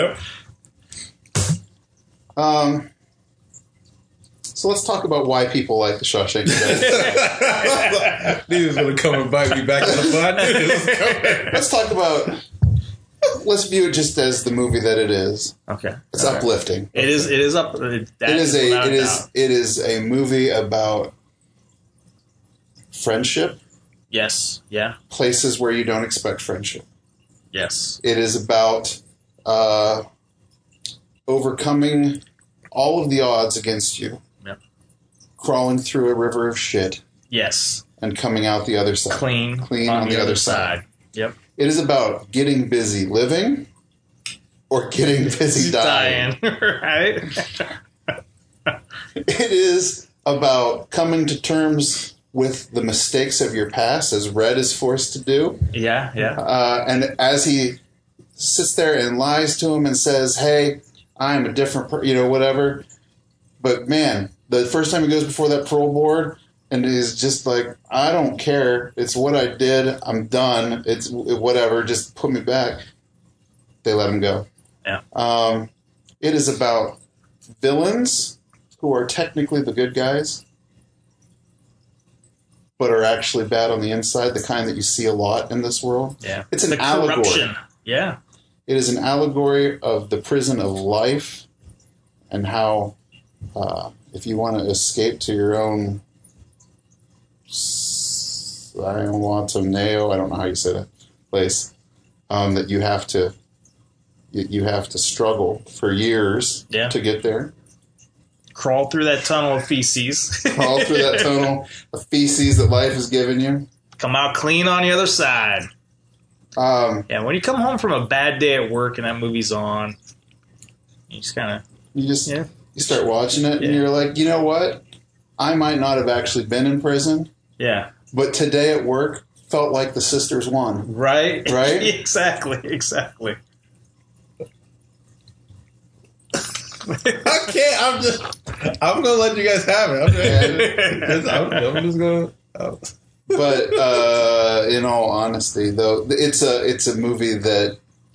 Yep. Um, so let's talk about why people like The Shawshank Redemption. He was going to come and bite me back in the butt. Let's talk about. Let's view it just as the movie that it is. Okay. It's Okay. uplifting. It is. It is up. It, It is a. without It is. doubt. It is a movie about friendship, Yes. Yeah. places where you don't expect friendship. Yes. It is about uh, overcoming all of the odds against you, Yep. crawling through a river of shit, Yes. and coming out the other side. Clean. Clean on, the, other side. Yep. It is about getting busy living or getting busy dying. Dying. Right. It is about coming to terms with the mistakes of your past, as Red is forced to do. Yeah. Yeah. Uh, and as he sits there and lies to him and says, hey, I'm a different person, you know, whatever. But man, the first time he goes before that parole board and he's just like, I don't care. It's what I did. I'm done. It's whatever. Just put me back. They let him go. Yeah. Um, it is about villains who are technically the good guys, but are actually bad on the inside, the kind that you see a lot in this world. Yeah. It's an the allegory. corruption. Yeah. It is an allegory of the prison of life and how uh, if you want to escape to your own I don't want to nail, I don't know how you say that place, um, that you have to you, you have to struggle for years Yeah. to get there. Crawl through that tunnel of feces. Crawl through that tunnel of feces that life has given you. Come out clean on the other side. Um, Yeah, when you come home from a bad day at work and that movie's on, you just kind of you just yeah, you start watching it Yeah. and you're like, you know what? I might not have actually been in prison, yeah, but today at work felt like the sisters won. right, Right? exactly, exactly. I can't. I'm just. I'm gonna let you guys have it. I'm just, I'm, I'm just gonna. Oh. But uh, in all honesty, though, it's a it's a movie that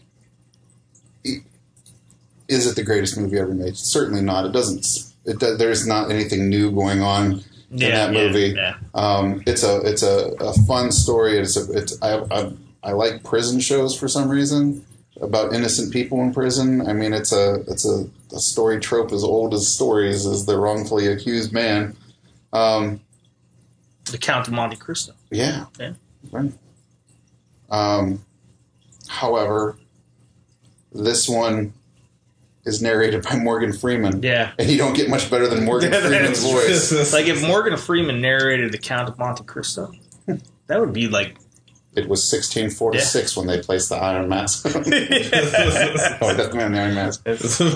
is it the greatest movie ever made? Certainly not. It doesn't. It does, there's not anything new going on in Yeah, that yeah, movie. yeah. Um, it's a it's a, a fun story. It's a it's I, I I like prison shows for some reason about innocent people in prison. I mean, it's a it's a, a story trope as old as stories as the wrongfully accused man. Um, The Count of Monte Cristo. yeah. Yeah. Right. Um, however, this one is narrated by Morgan Freeman. Yeah. And you don't get much better than Morgan Yeah, Freeman's that's voice. Like if Morgan Freeman narrated The Count of Monte Cristo, that would be like it was sixteen forty-six yeah. when they placed the Iron Mask. Oh, Death Man, the Iron Mask.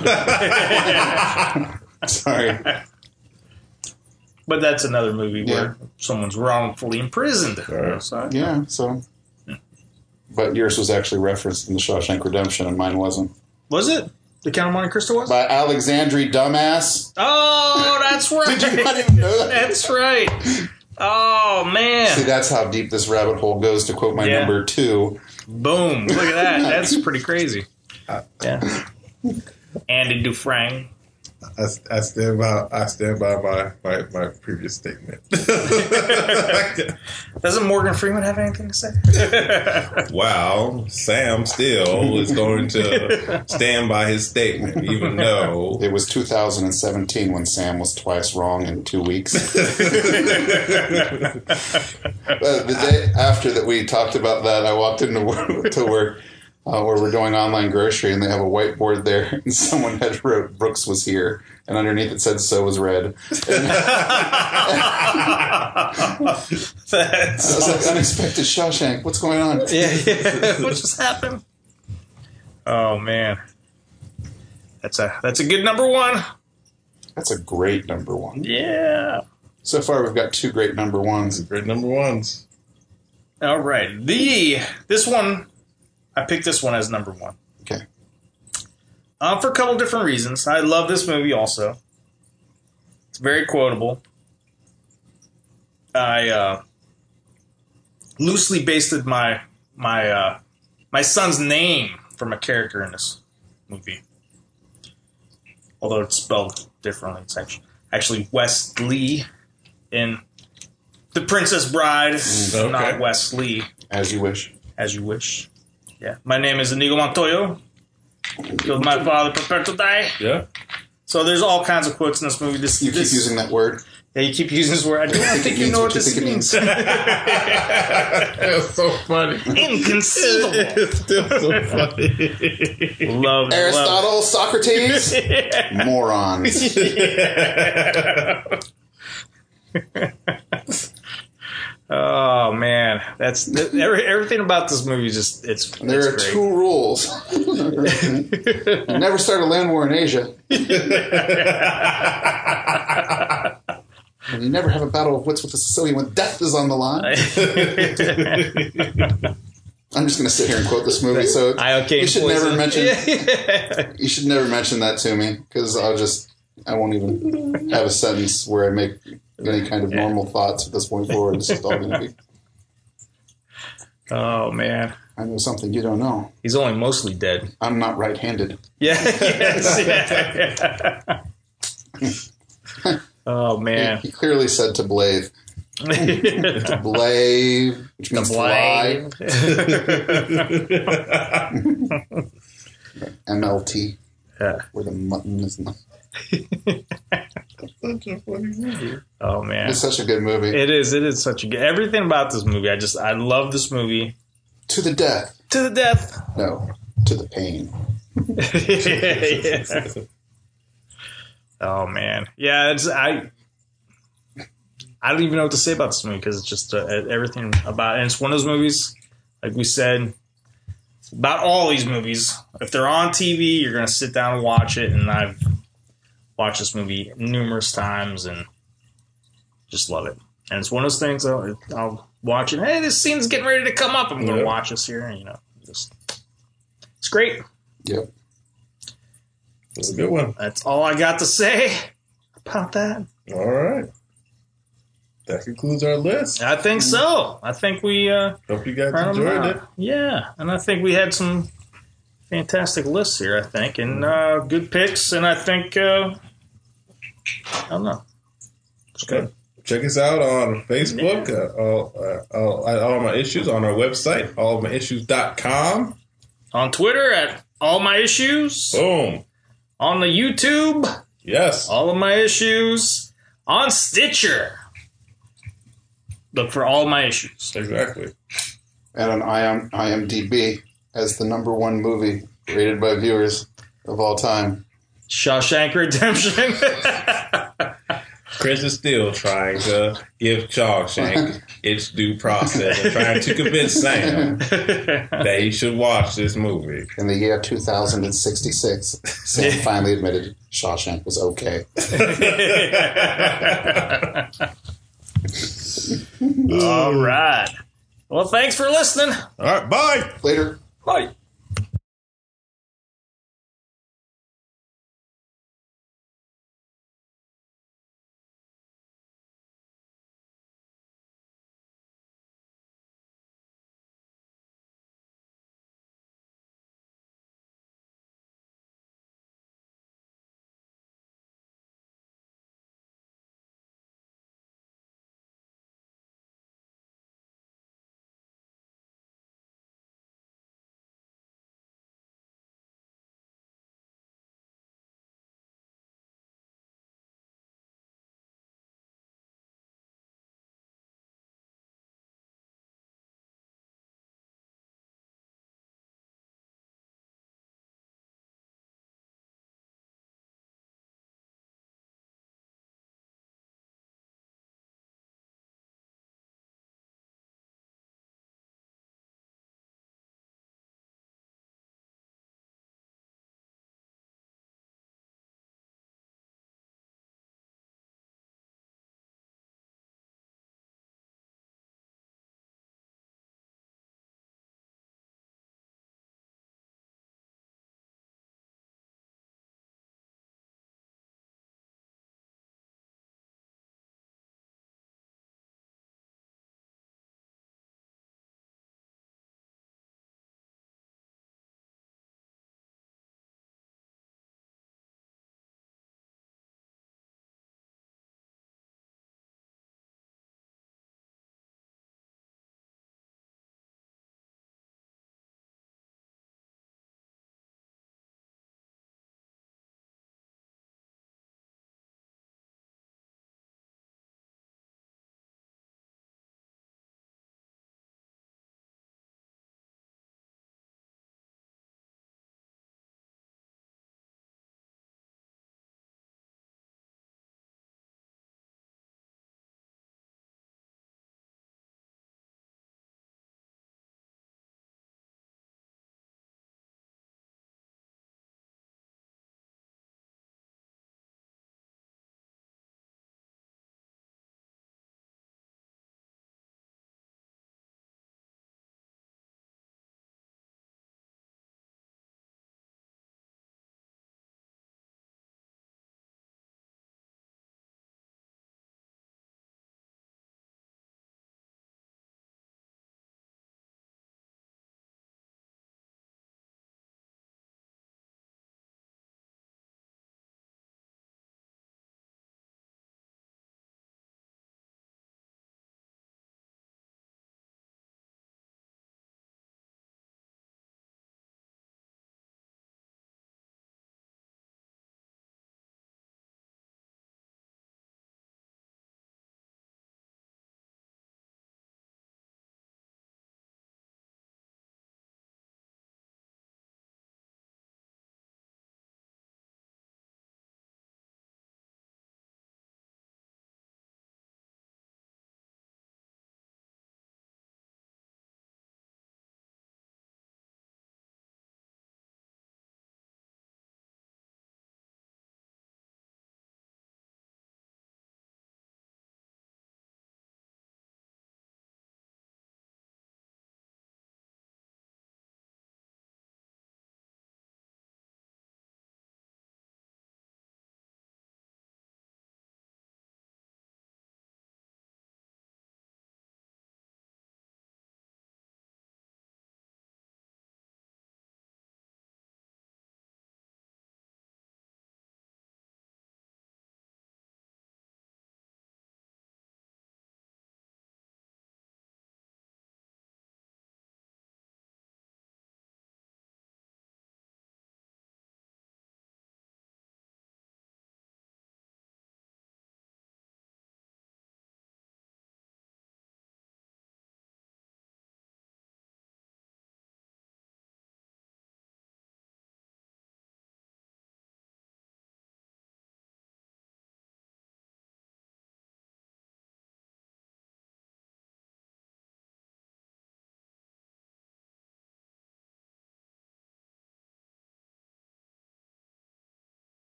Sorry. But that's another movie yeah. where someone's wrongfully imprisoned. Right. So, yeah, so. But yours was actually referenced in The Shawshank Redemption, and mine wasn't. Was it? The Count of Monte Cristo was? By Alexandre Dumbass. Oh, that's right. Did you not even know that? That's right. Oh, man. See, that's how deep this rabbit hole goes, to quote my yeah. number two. Boom. Look at that. That's pretty crazy. Yeah. Andy Dufresne. I, I stand by. I stand by my, my, my previous statement. Doesn't Morgan Freeman have anything to say? Wow, Sam still is going to stand by his statement, even though it was two thousand seventeen when Sam was twice wrong in two weeks. uh, the day after that we talked about that, I walked into work, to work. Uh, where we're doing online grocery, and they have a whiteboard there, and someone had wrote Brooks was here, and underneath it said so was red. And That's I was like, unexpected Shawshank. What's going on? Yeah, yeah. What just happened? Oh man, that's a that's a good number one. That's a great number one. Yeah. So far, we've got two great number ones. Great number ones. All right, the this one. I picked this one as number one. Okay. Uh, for a couple different reasons. I love this movie also. It's very quotable. I uh, loosely based my my uh, my son's name from a character in this movie. Although it's spelled differently. It's actually, actually Wesley in The Princess Bride, okay. Not Wesley. As you wish. As you wish. Yeah. My name is Inigo Montoya. Killed my father, prepared to die. Yeah. So there's all kinds of quotes in this movie. This, you this, keep using that word? Yeah, you keep using this word. I don't think, think you know what, what this means. That's so funny. Inconceivable. It's still so funny. Love Aristotle, love. Socrates, yeah. Morons. Yeah. Oh man, that's every, everything about this movie. Just it's. There it's are great. two rules: never start a land war in Asia, and you never have a battle of wits with a Sicilian when death is on the line. I'm just going to sit here and quote this movie. So I okay. You should poison. never mention. You should never mention that to me because I'll just. I won't even have a sentence where I make any kind of normal thoughts at this point forward. It's just all going to be. Oh, man. I know something you don't know. He's only mostly dead. I'm not right-handed. Yeah, yes, yeah. Oh, man. He, he clearly said to Blave. To Blave, which means fly. M L T. Yeah. Where the mutton is not. Such a funny movie. Oh man, it's such a good movie. It is. It is such a good. Everything about this movie, I just, I love this movie. To the death. To the death. No, to the pain. Yeah. Oh man, yeah. It's I. I don't even know what to say about this movie because it's just uh, everything about it. And it's one of those movies, like we said, about all these movies. If they're on T V, you're gonna sit down and watch it, and I've watched this movie numerous times and just love it. And it's one of those things I'll, I'll watch it. Hey, this scene's getting ready to come up. I'm gonna yep. watch this here, and you know, just it's great. Yep, that's a good one. That's all I got to say about that. All right. That concludes our list. I think so. I think we uh, hope you guys enjoyed it. Yeah, and I think we had some fantastic lists here. I think and uh, good picks, and I think uh, I don't know. It's good. Check us out on Facebook. Yeah. Uh, all, uh, all, all my issues on our website, all of my issues dot com. On Twitter at All My Issues. Boom. On the YouTube. Yes. All of My Issues. On Stitcher. Look for All My Issues. Exactly. And on I M IMDb as the number one movie rated by viewers of all time. Shawshank Redemption. Chris is still trying to give Shawshank its due process and trying to convince Sam that he should watch this movie. In the year two thousand sixty-six, Sam finally admitted Shawshank was okay. All right. Well, thanks for listening. All right, bye. Later. Bye.